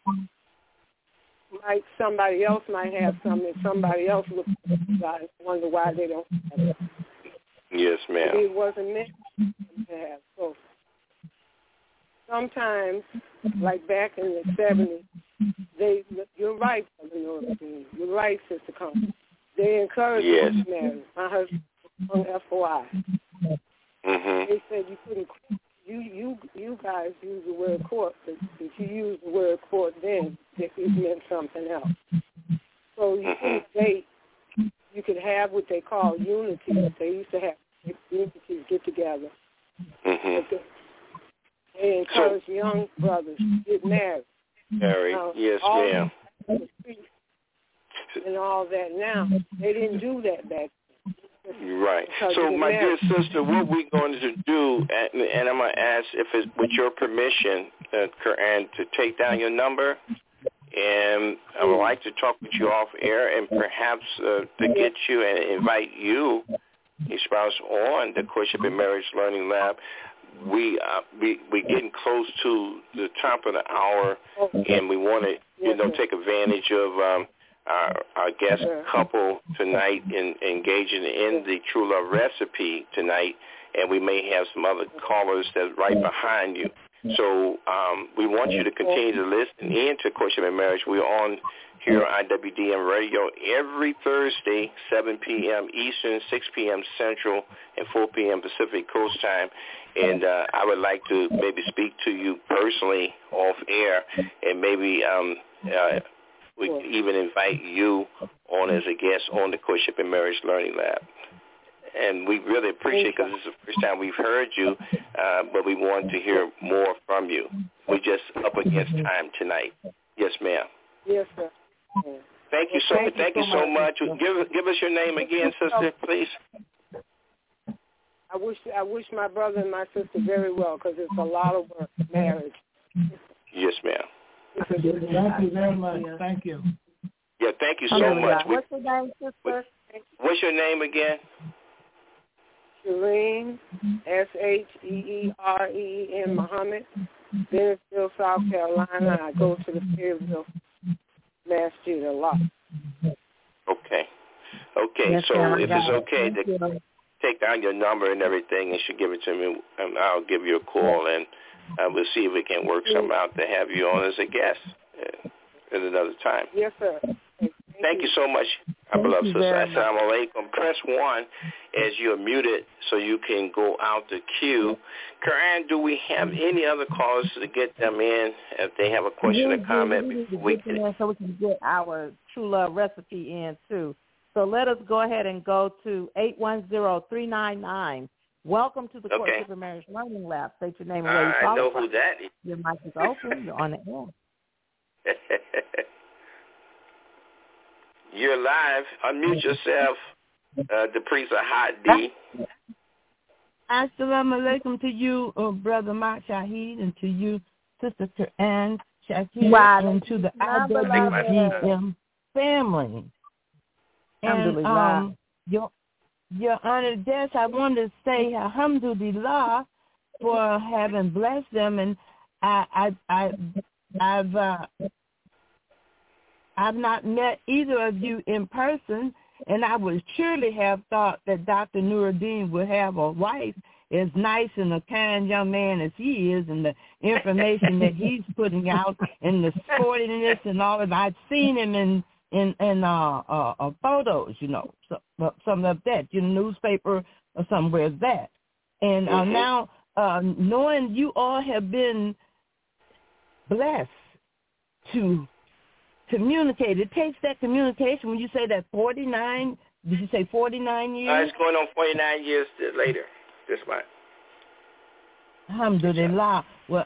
Somebody else might have something. Somebody else looks at you guys, wonder why they don't have it. Yes, ma'am. Maybe it wasn't meant to have. So sometimes, like back in the 70s, you're right, Brother Northern. You're right, Sister Connie. They encouraged me to marry. My husband was on FOI. They said you couldn't. You guys use the word court, but if you use the word court then, it meant something else. So you couldn't date. You could have what they call unity. They used to have unities get together. They encourage young brothers to get married. Yes, ma'am. And all that now. They didn't do that back then. Right. So, my dear sister, what we're going to do, and I'm going to ask if it's with your permission, and to take down your number, and I would like to talk with you off air, and perhaps to get you and invite you, your spouse, on the Courtship and Marriage Learning Lab. We're getting close to the top of the hour, and we want to, take advantage of our guest couple tonight in engaging in the True Love Recipe tonight, and we may have some other callers that's right behind you. So we want you to continue to listen in to Courtship and Marriage. We're on here on IWDM Radio every Thursday, 7 p.m. Eastern, 6 p.m. Central, and 4 p.m. Pacific Coast Time. And I would like to maybe speak to you personally off air, and maybe we can even invite you on as a guest on the Courtship and Marriage Learning Lab. And we really appreciate it because this is the first time we've heard you, but we want to hear more from you. We're just up against time tonight. Yes, ma'am. Yes, sir. Thank you so much. Give us your name again, sister, please. I wish my brother and my sister very well because it's a lot of work, marriage. Yes, ma'am. Thank you very much. Thank you. Yeah, thank you so much. What's your name, sister? What's your name again? Shireen, Sheeren Muhammad, Bennettsville, South Carolina. I go to the Fayetteville Masjid a lot. Okay. Yes, so ma'am, if it's okay to take down your number and everything, and should give it to me, and I'll give you a call, and we'll see if we can work something out to have you on as a guest at another time. Yes, sir. Thank you so much, our beloved sister. Assalamu alaikum. Press 1 as you're muted so you can go out the queue. Karan, do we have any other callers to get them in if they have a question or comment before we can? So we can get our True Love Recipe in, too. So let us go ahead and go to 810-399. Welcome to the Courtship and Marriage Learning Lab. State your name and where you call I know from. who that is. Your mic is open. You're on the air. You're live. Unmute yourself. Duprisa Hadi. Assalamu alaikum to you, Brother Mark Shahid, and to you, Sister Ann Shakir, and to the IWDM family. And Your Honor, Des, I want to say alhamdulillah for having blessed them, and I've not met either of you in person, and I would surely have thought that Dr. Nuruddin would have a wife as nice and a kind young man as he is, and the information that he's putting out and the sportiness and all of that. I've seen him in photos, some of that, newspaper or somewhere that. And now knowing you all have been blessed to communicate. It takes that communication. When you say that 49, did you say 49 years? It's going on 49 years later this month. Alhamdulillah. Well,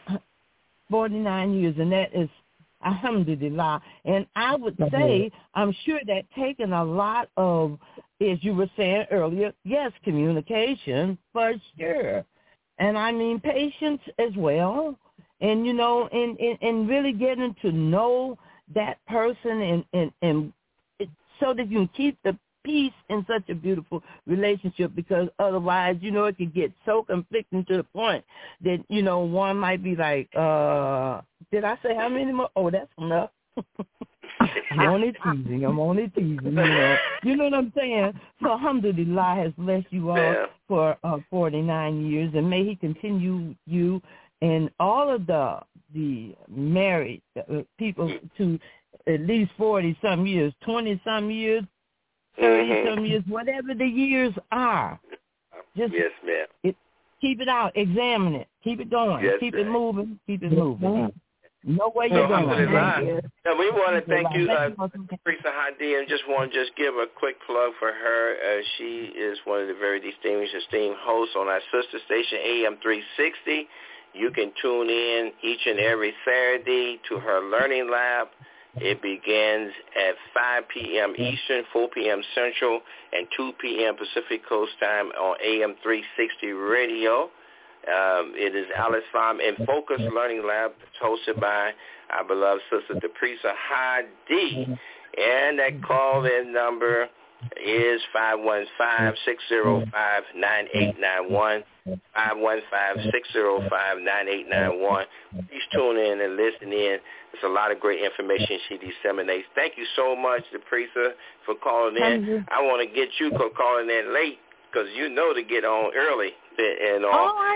49 years, and that is alhamdulillah. And I would say, I'm sure that taken a lot of, as you were saying earlier, yes, communication for sure. And I mean patience as well. And, and really getting to know that person and so that you can keep the peace in such a beautiful relationship, because otherwise, it could get so conflicting to the point that, one might be like, did I say how many more? Oh, that's enough. I'm only teasing, You know what I'm saying? So alhamdulillah has blessed you all for 49 years, and may he continue you and all of the married people to at least 40-some years, 20-some years, 30-some years, whatever the years are. Just yes, ma'am. Keep it out. Examine it. Keep it going. Yes, keep ma'am. It moving. Keep it moving. No way you're going. Now, we want to thank you, Duprisa Hadi, and just want to give a quick plug for her. She is one of the very esteemed hosts on our sister station, AM 360. You can tune in each and every Saturday to her Learning Lab. It begins at 5 p.m. Eastern, 4 p.m. Central, and 2 p.m. Pacific Coast Time on AM 360 Radio. It is Alice Farm and Focus Learning Lab, hosted by our beloved sister Duprisa Hadi. And that call-in number is 515-605-9891. 515-605-9891. Please tune in and listen in. There's a lot of great information she disseminates. Thank you so much, Duprisa, for calling in. I want to get you calling in late, because to get on early. And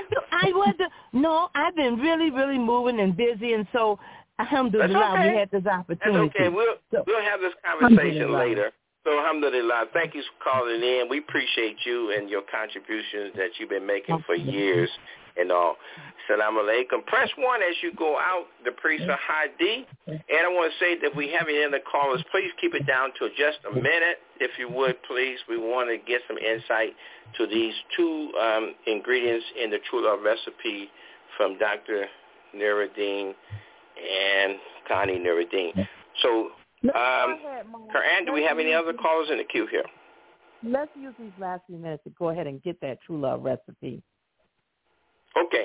I've been really, really moving and busy, and so alhamdulillah, we had this opportunity. That's okay. We'll have this conversation later. So alhamdulillah, thank you for calling in. We appreciate you and your contributions that you've been making for years and all. Assalamu alaikum. Press 1 as you go out, Duprisa Hadi. And I want to say that if we have any other callers, please keep it down to just a minute, if you would, please. We want to get some insight to these 2 ingredients in the True Love recipe from Dr. Nuruddin and Connie Nuruddin. So, Karan, do we have any other callers in the queue here? Let's use these last few minutes to go ahead and get that True Love recipe. Okay.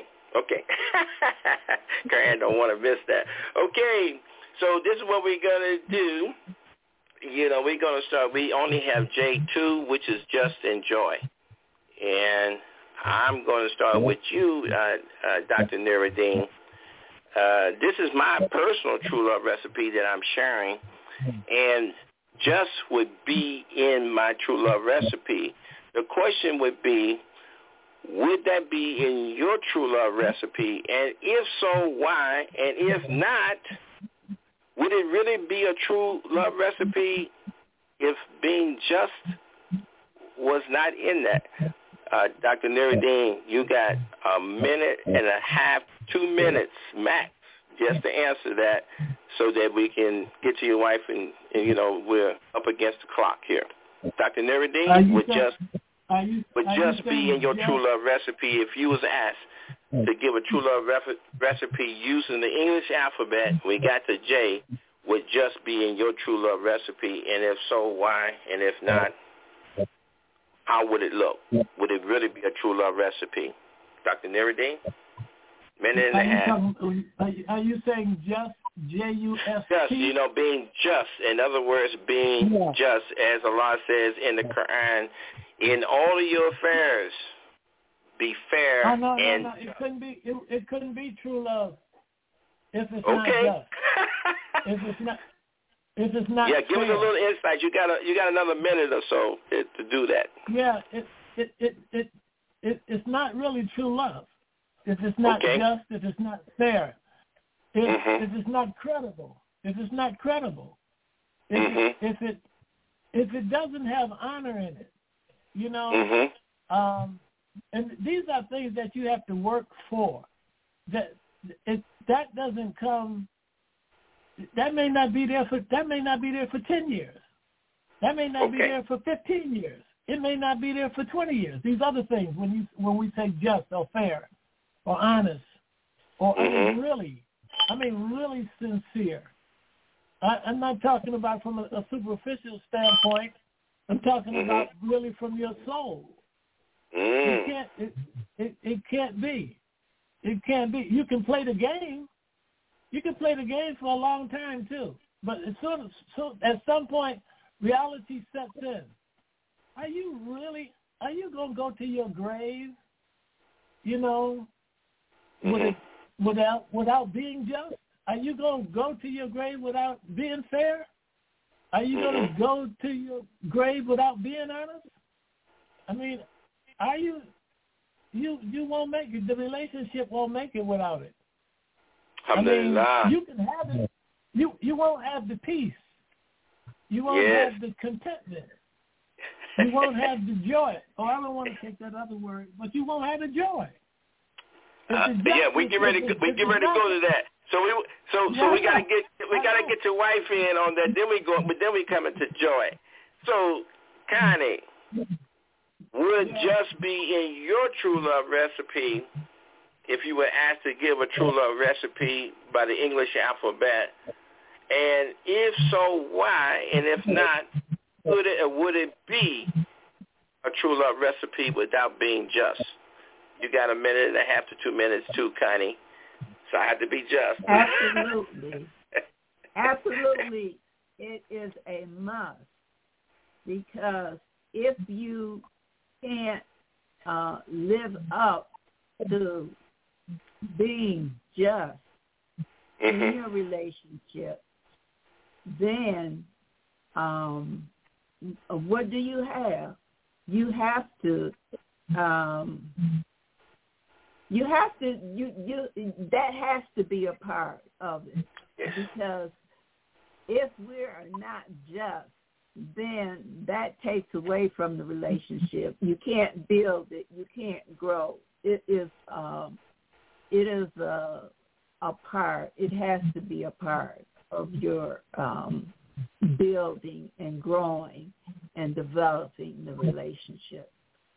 Karan don't want to miss that. Okay, so this is what we're going to do. We're going to start. We only have J2, which is Just Enjoy. And I'm going to start with you, Dr. Nuruddin. This is my personal True Love recipe that I'm sharing. And just would be in my True Love recipe. The question would be, would that be in your True Love recipe? And if so, why? And if not, would it really be a True Love recipe if being just was not in that? Dr. Nuruddin, you got a minute and a half, 2 minutes max, just to answer that, so that we can get to your wife and we're up against the clock here. Dr. Nuruddin would just be in your True Love recipe if you was asked to give a True Love recipe using the English alphabet. We got the J, would just be in your True Love recipe, and if so, why? And if not, how would it look? Would it really be a true love recipe? Dr. Nuruddin? Minute and a half. Are you saying just, J-U-S-T? Just, being just. In other words, being just, as Allah says in the Quran, in all of your affairs, be fair. No. And It couldn't be true love if it's not just. If it's not yeah, give fair. us a little insight. You got another minute or so to do that. Yeah, it's not really true love. If it's not just, if it's not fair, if it's not credible, if it doesn't have honor in it, and these are things that you have to work for. That doesn't come. That may not be there for 10 years. That may not be there for 15 years. It may not be there for 20 years. These other things, when we say just or fair or honest or really sincere. I'm not talking about from a superficial standpoint. I'm talking about really from your soul. It can't be. It can't be. You can play the game. You can play the game for a long time too, but at some point, reality sets in. Are you gonna go to your grave, without being just? Are you gonna go to your grave without being fair? Are you gonna go to your grave without being honest? I mean, are you? You won't make it. The relationship won't make it without it. I mean, you can have it. You won't have the peace. You won't have the contentment. You won't have the joy. Oh, I don't want to take that other word, but you won't have the joy. We get ready to go to that. So we gotta get your wife in on that. Then we come into joy. So, Connie, would just be in your true love recipe if you were asked to give a true love recipe by the English alphabet? And if so, why? And if not, would it be a true love recipe without being just? You got a minute and a half to 2 minutes too, Connie. So I have to be just. Absolutely. Absolutely. It is a must, because if you can't live up to being just in your relationship, then what do you have? You have to that has to be a part of it. Because if we're not just, then that takes away from the relationship. You can't build it. You can't grow. It is a part. It has to be a part of your building and growing and developing the relationship.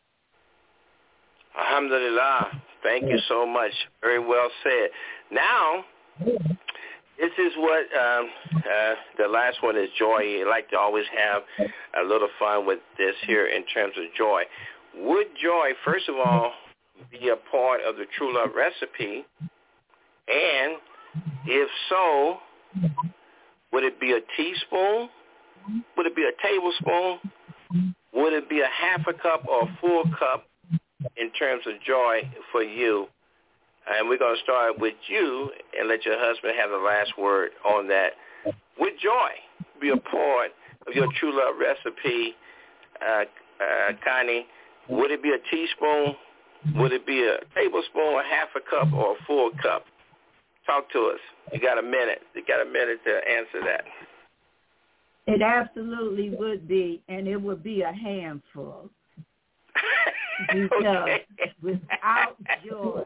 Alhamdulillah. Thank you so much. Very well said. Now, this is what the last one is joy. I like to always have a little fun with this here in terms of joy. Would joy, first of all, be a part of the true love recipe? And if so, would it be a teaspoon? Would it be a tablespoon? Would it be a half a cup or a full cup in terms of joy for you? And we're going to start with you and let your husband have the last word on that. Would joy be a part of your true love recipe, Connie? Would it be a teaspoon? Would it be a tablespoon, a half a cup, or a full cup? Talk to us. You got a minute. You got a minute to answer that. It absolutely would be, and it would be a handful. Because without joy,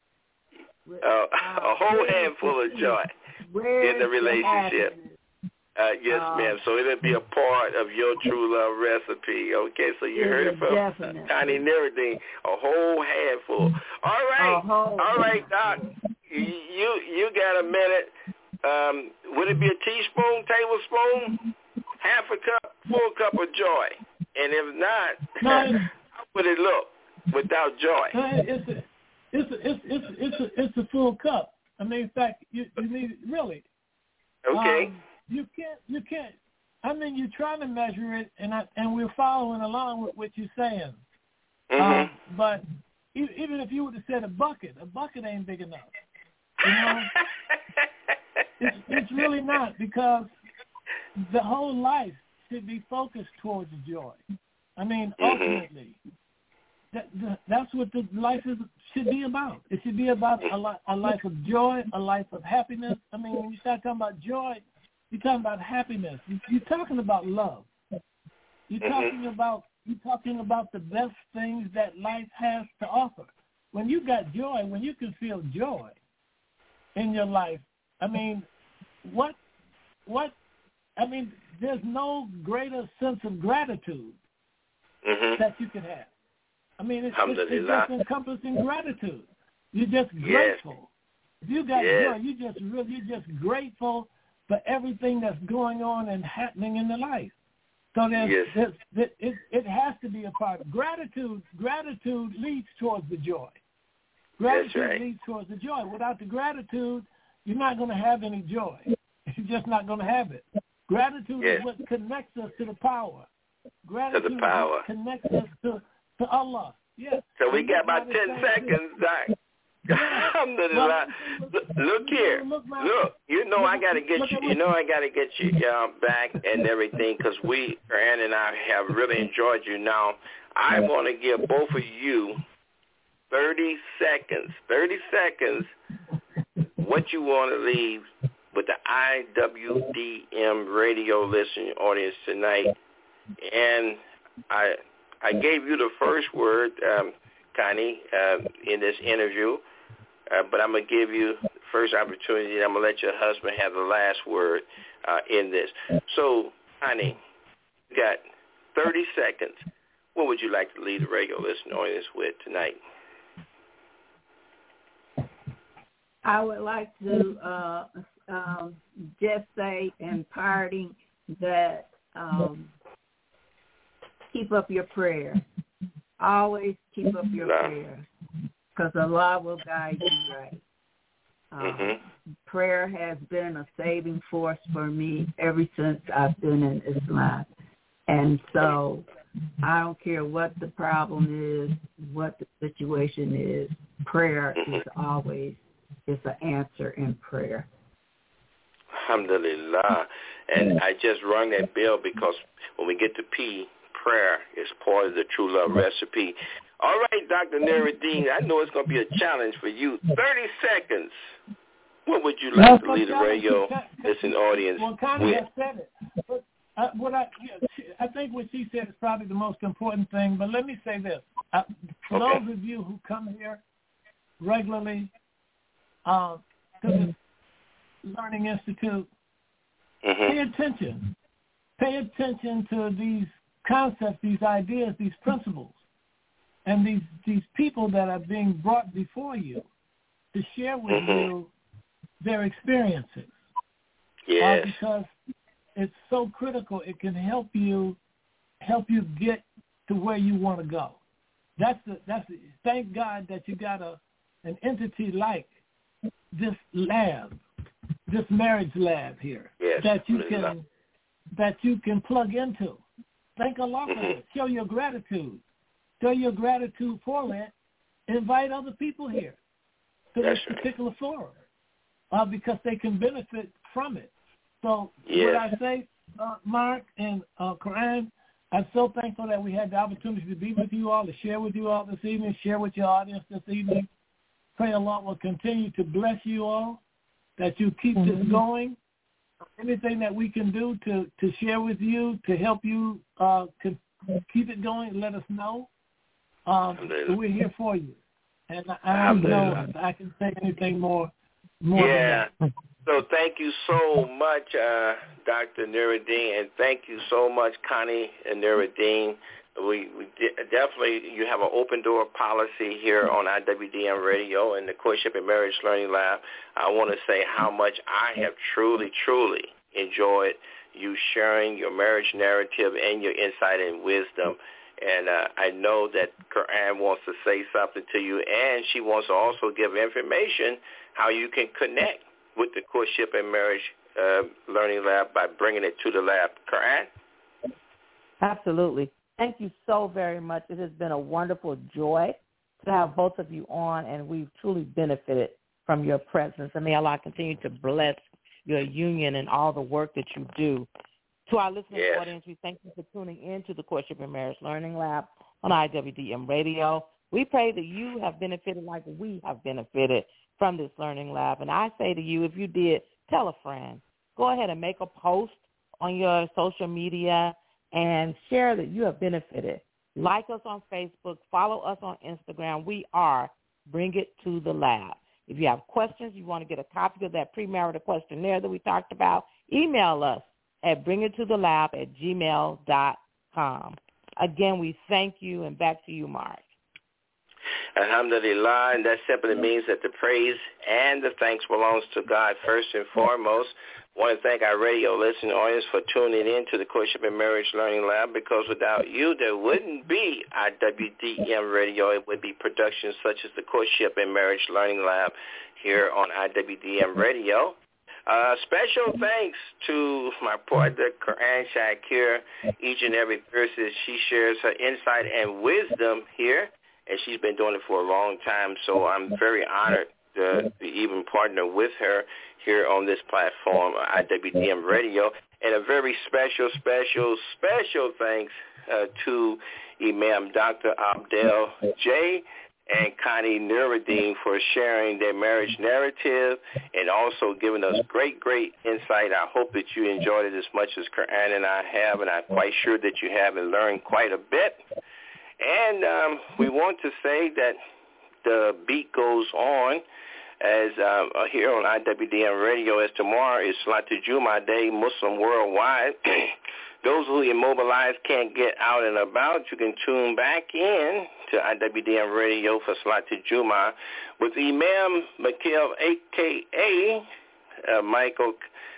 a whole handful of joy in the relationship. Yes, ma'am. So it'll be a part of your true love recipe. Okay, so you heard it from Connie Nuruddin. A whole handful. All right, Doc. You got a minute. Would it be a teaspoon, tablespoon, half a cup, full cup of joy? And if not, No, how would it look without joy? It's a full cup. I mean, in fact, you need really. Okay. You can't. I mean, you're trying to measure it, and we're following along with what you're saying. Mm-hmm. But even if you would have said a bucket ain't big enough. You know, it's really not, because the whole life should be focused towards joy. I mean, ultimately, that's what the life should be about. It should be about a life of joy, a life of happiness. I mean, when you start talking about joy, you're talking about happiness. You're talking about love. You're talking about the best things that life has to offer. When you got joy, when you can feel joy in your life, I mean, I mean, there's no greater sense of gratitude that you can have. I mean, it's just encompassing gratitude. You're just grateful. If you got joy, you're just grateful for everything that's going on and happening in the life. So it has to be a part of gratitude. Gratitude leads towards the joy. Gratitude leads towards the joy. Without the gratitude, you're not going to have any joy. You're just not going to have it. Gratitude is what connects us to the power. Gratitude is what connects us to Allah. Yes. So we got about 10 seconds, Doc. Alhamdulillah. Look here. Look, you know I gotta get you. You know I gotta get you back and everything, because Ann and I have really enjoyed you. Now I want to give both of you 30 seconds. 30 seconds. What you want to leave with the IWDM radio listening audience tonight? And I gave you the first word, Connie, in this interview. But I'm going to give you the first opportunity, and I'm going to let your husband have the last word in this. So, Connie, you got 30 seconds. What would you like to leave the radio listening audience with tonight? I would like to just say in parting that keep up your prayer. Always keep up your prayer, because Allah will guide you right. Prayer has been a saving force for me ever since I've been in Islam. And so I don't care what the problem is, what the situation is, prayer is always an answer in prayer. Alhamdulillah. And I just rung that bell because when we get to P, prayer is part of the true love recipe. All right, Dr. Nuruddin, I know it's going to be a challenge for you. 30 seconds. What would you like to leave the radio listening audience with? Connie has said it. But I think what she said is probably the most important thing. But let me say this. For those of you who come here regularly to the Learning Institute, pay attention. Pay attention to these concepts, these ideas, these principles, and these people that are being brought before you to share with you their experiences. Yes. Because it's so critical. It can help you get to where you want to go. Thank God that you got an entity like this lab, this marriage lab here, that you can plug into. Thank Allah for it. Show your gratitude. Show your gratitude for it. Invite other people here to this particular forum because they can benefit from it. So what I say, Mark and Quran, I'm so thankful that we had the opportunity to be with you all, to share with you all this evening, share with your audience this evening. Pray Allah will continue to bless you all, that you keep this going. Anything that we can do to share with you, to help you keep it going, let us know. We're here for you. And I don't know if I can say anything more than that. So thank you so much, Dr. Nuruddin, and thank you so much, Connie and Nuruddin. We definitely, you have an open door policy here on IWDM Radio and the Courtship and Marriage Learning Lab. I want to say how much I have truly, truly enjoyed you sharing your marriage narrative and your insight and wisdom. And I know that Quran wants to say something to you, and she wants to also give information how you can connect with the Courtship and Marriage Learning Lab by bringing it to the lab. Quran? Absolutely. Thank you so very much. It has been a wonderful joy to have both of you on, and we've truly benefited from your presence. And may Allah continue to bless your union and all the work that you do. To our listening audience, we thank you for tuning in to the Courtship and Marriage Learning Lab on IWDM Radio. We pray that you have benefited like we have benefited from this learning lab. And I say to you, if you did, tell a friend. Go ahead and make a post on your social media and share that you have benefited. Like us on Facebook. Follow us on Instagram. We are Bring It to the Lab. If you have questions, you want to get a copy of that premarital questionnaire that we talked about, email us at bringittoTheLab@gmail.com. Again, we thank you, and back to you, Mark. Alhamdulillah, and that simply means that the praise and the thanks belongs to God first and foremost. I want to thank our radio listening audience for tuning in to the Courtship and Marriage Learning Lab, because without you, there wouldn't be IWDM Radio. It would be productions such as the Courtship and Marriage Learning Lab here on IWDM Radio. Special thanks to my partner, Quran Shakir. Each and every Thursday, she shares her insight and wisdom here, and she's been doing it for a long time, so I'm very honored to even partner with her here on this platform, IWDM Radio. And a very special thanks to Imam Dr. Abdel J. and Connie Nuruddin for sharing their marriage narrative and also giving us great insight. I hope that you enjoyed it as much as Quran and I have, and I'm quite sure that you have and learned quite a bit. And we want to say that the beat goes on as here on IWDM Radio, as tomorrow is Salatul Jummah Day, Muslim worldwide. Those who immobilized can't get out and about, you can tune back in to IWDM Radio for Salatul Jummah with Imam Mikhail, a.k.a. Michael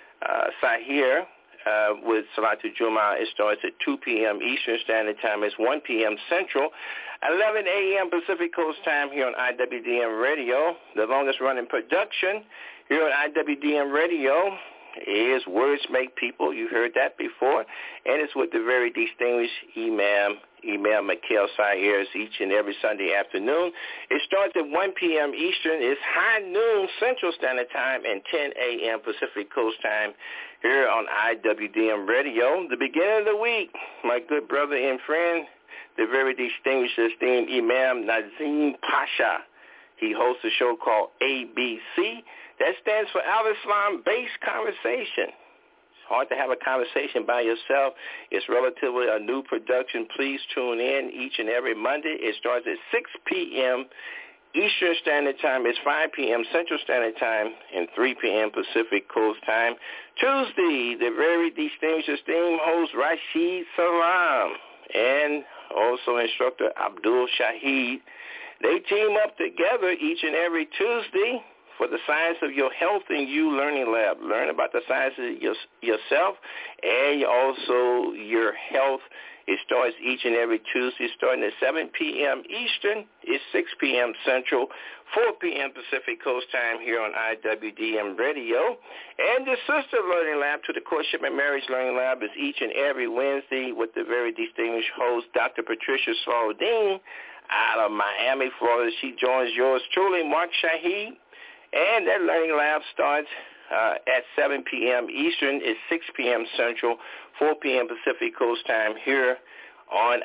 Sahir, with Salatul Jummah. It starts at 2 p.m. Eastern Standard Time. It's 1 p.m. Central, 11 a.m. Pacific Coast Time here on IWDM Radio. The longest-running production here on IWDM Radio is Words Make People. You heard that before. And it's with the very distinguished Imam Mikhail Sayers each and every Sunday afternoon. It starts at 1 p.m. Eastern. It's high noon Central Standard Time and 10 a.m. Pacific Coast Time here on IWDM Radio. The beginning of the week, my good brother and friend, the very distinguished, esteemed Imam Nazim Pasha. He hosts a show called ABC. That stands for Al-Islam-Based Conversation. It's hard to have a conversation by yourself. It's relatively a new production. Please tune in each and every Monday. It starts at 6 p.m. Eastern Standard Time. It's 5 p.m. Central Standard Time and 3 p.m. Pacific Coast Time. Tuesday, the very distinguished, esteemed host Rashid Salam and also instructor Abdul Shahid. They team up together each and every Tuesday for the Science of Your Health and You Learning Lab. Learn about the science of yourself and also your health. It starts each and every Tuesday, starting at 7 p.m. Eastern. It's 6 p.m. Central, 4 p.m. Pacific Coast Time here on IWDM Radio. And the Sister Learning Lab to the Courtship and Marriage Learning Lab is each and every Wednesday with the very distinguished host, Dr. Patricia Slauldine, out of Miami, Florida. She joins yours truly, Mark Shahid. And that Learning Lab starts at 7 p.m. Eastern. It's 6 p.m. Central, 4 p.m. Pacific Coast Time here on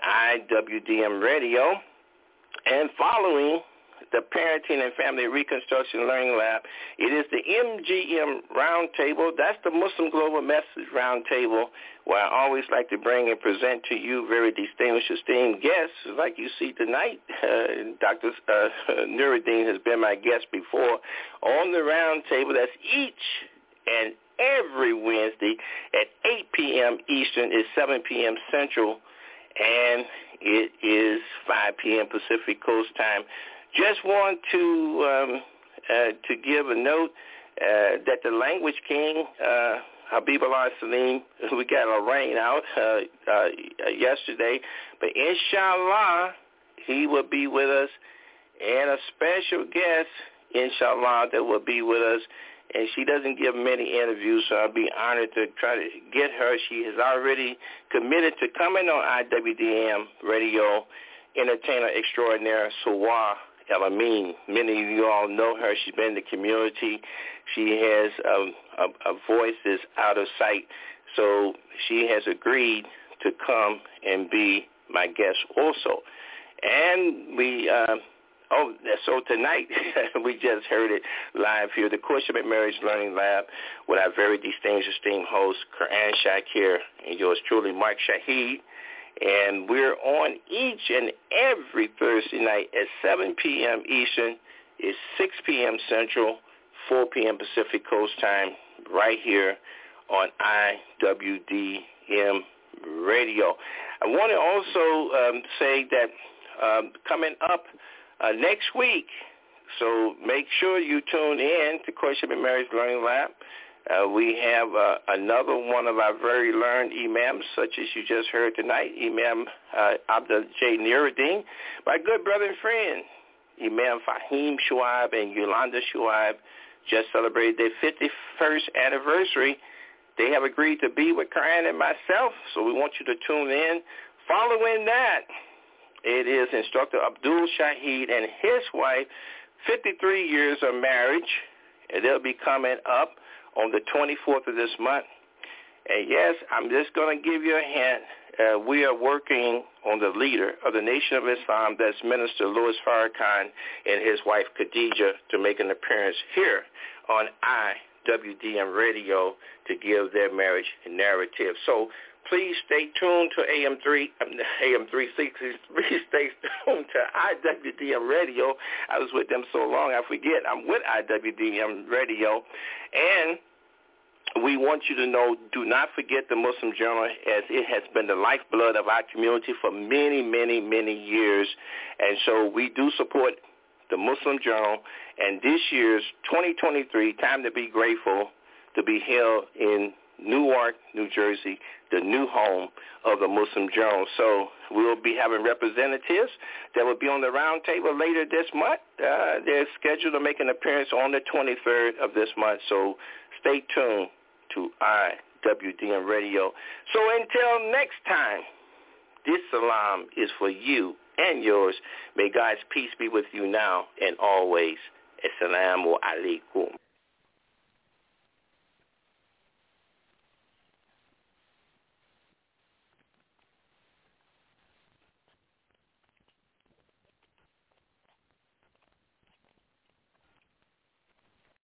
IWDM Radio. And following the Parenting and Family Reconstruction Learning Lab, it is the MGM Roundtable. That's the Muslim Global Message Roundtable, where I always like to bring and present to you very distinguished, esteemed guests. Like you see tonight, Dr. Nuruddin has been my guest before on the roundtable. That's each and every Wednesday at 8 p.m. Eastern. It's 7 p.m. Central, and it is 5 p.m. Pacific Coast Time. Just want to give a note that the Language King, Habiballah Salim. We got a rain out yesterday, but inshallah, he will be with us, and a special guest, inshallah, that will be with us. And she doesn't give many interviews, so I'll be honored to try to get her. She has already committed to coming on IWDM Radio, entertainer extraordinaire Sawar El-Amin. Many of you all know her. She's been in the community. She has a voice that's out of sight. So she has agreed to come and be my guest also. And so tonight, we just heard it live here, the Courtship and Marriage Learning Lab with our very distinguished, esteemed host, Quran Shakir, and yours truly, Mark Shahid. And we're on each and every Thursday night at 7 p.m. Eastern. It's 6 p.m. Central, 4 p.m. Pacific Coast time, right here on IWDM Radio. I want to also say that coming up next week, so make sure you tune in to Courtship and Marriage Learning Lab. We have another one of our very learned imams, such as you just heard tonight, Imam Abdul J. Nuruddin, my good brother and friend, Imam Fahim Shuaib and Yolanda Shuaib, just celebrated their 51st anniversary. They have agreed to be with Quran and myself, so we want you to tune in. Following that, it is Instructor Abdul Shahid and his wife, 53 years of marriage, and they'll be coming up on the 24th of this month. And yes, I'm just going to give you a hint. We are working on the leader of the Nation of Islam, that's Minister Louis Farrakhan, and his wife Khadija, to make an appearance here on IWDM Radio to give their marriage narrative. So please stay tuned to AM 360. Please stay tuned to IWDM Radio. I was with them so long, I forget. I'm with IWDM Radio. And we want you to know, do not forget the Muslim Journal, as it has been the lifeblood of our community for many, many, many years. And so we do support the Muslim Journal. And this year's 2023, Time to Be Grateful, to be held in Newark, New Jersey, the new home of the Muslim Journal. So we'll be having representatives that will be on the round table later this month. They're scheduled to make an appearance on the 23rd of this month. So stay tuned to IWDM Radio. So until next time, this salam is for you and yours. May God's peace be with you now and always. Assalamu alaikum.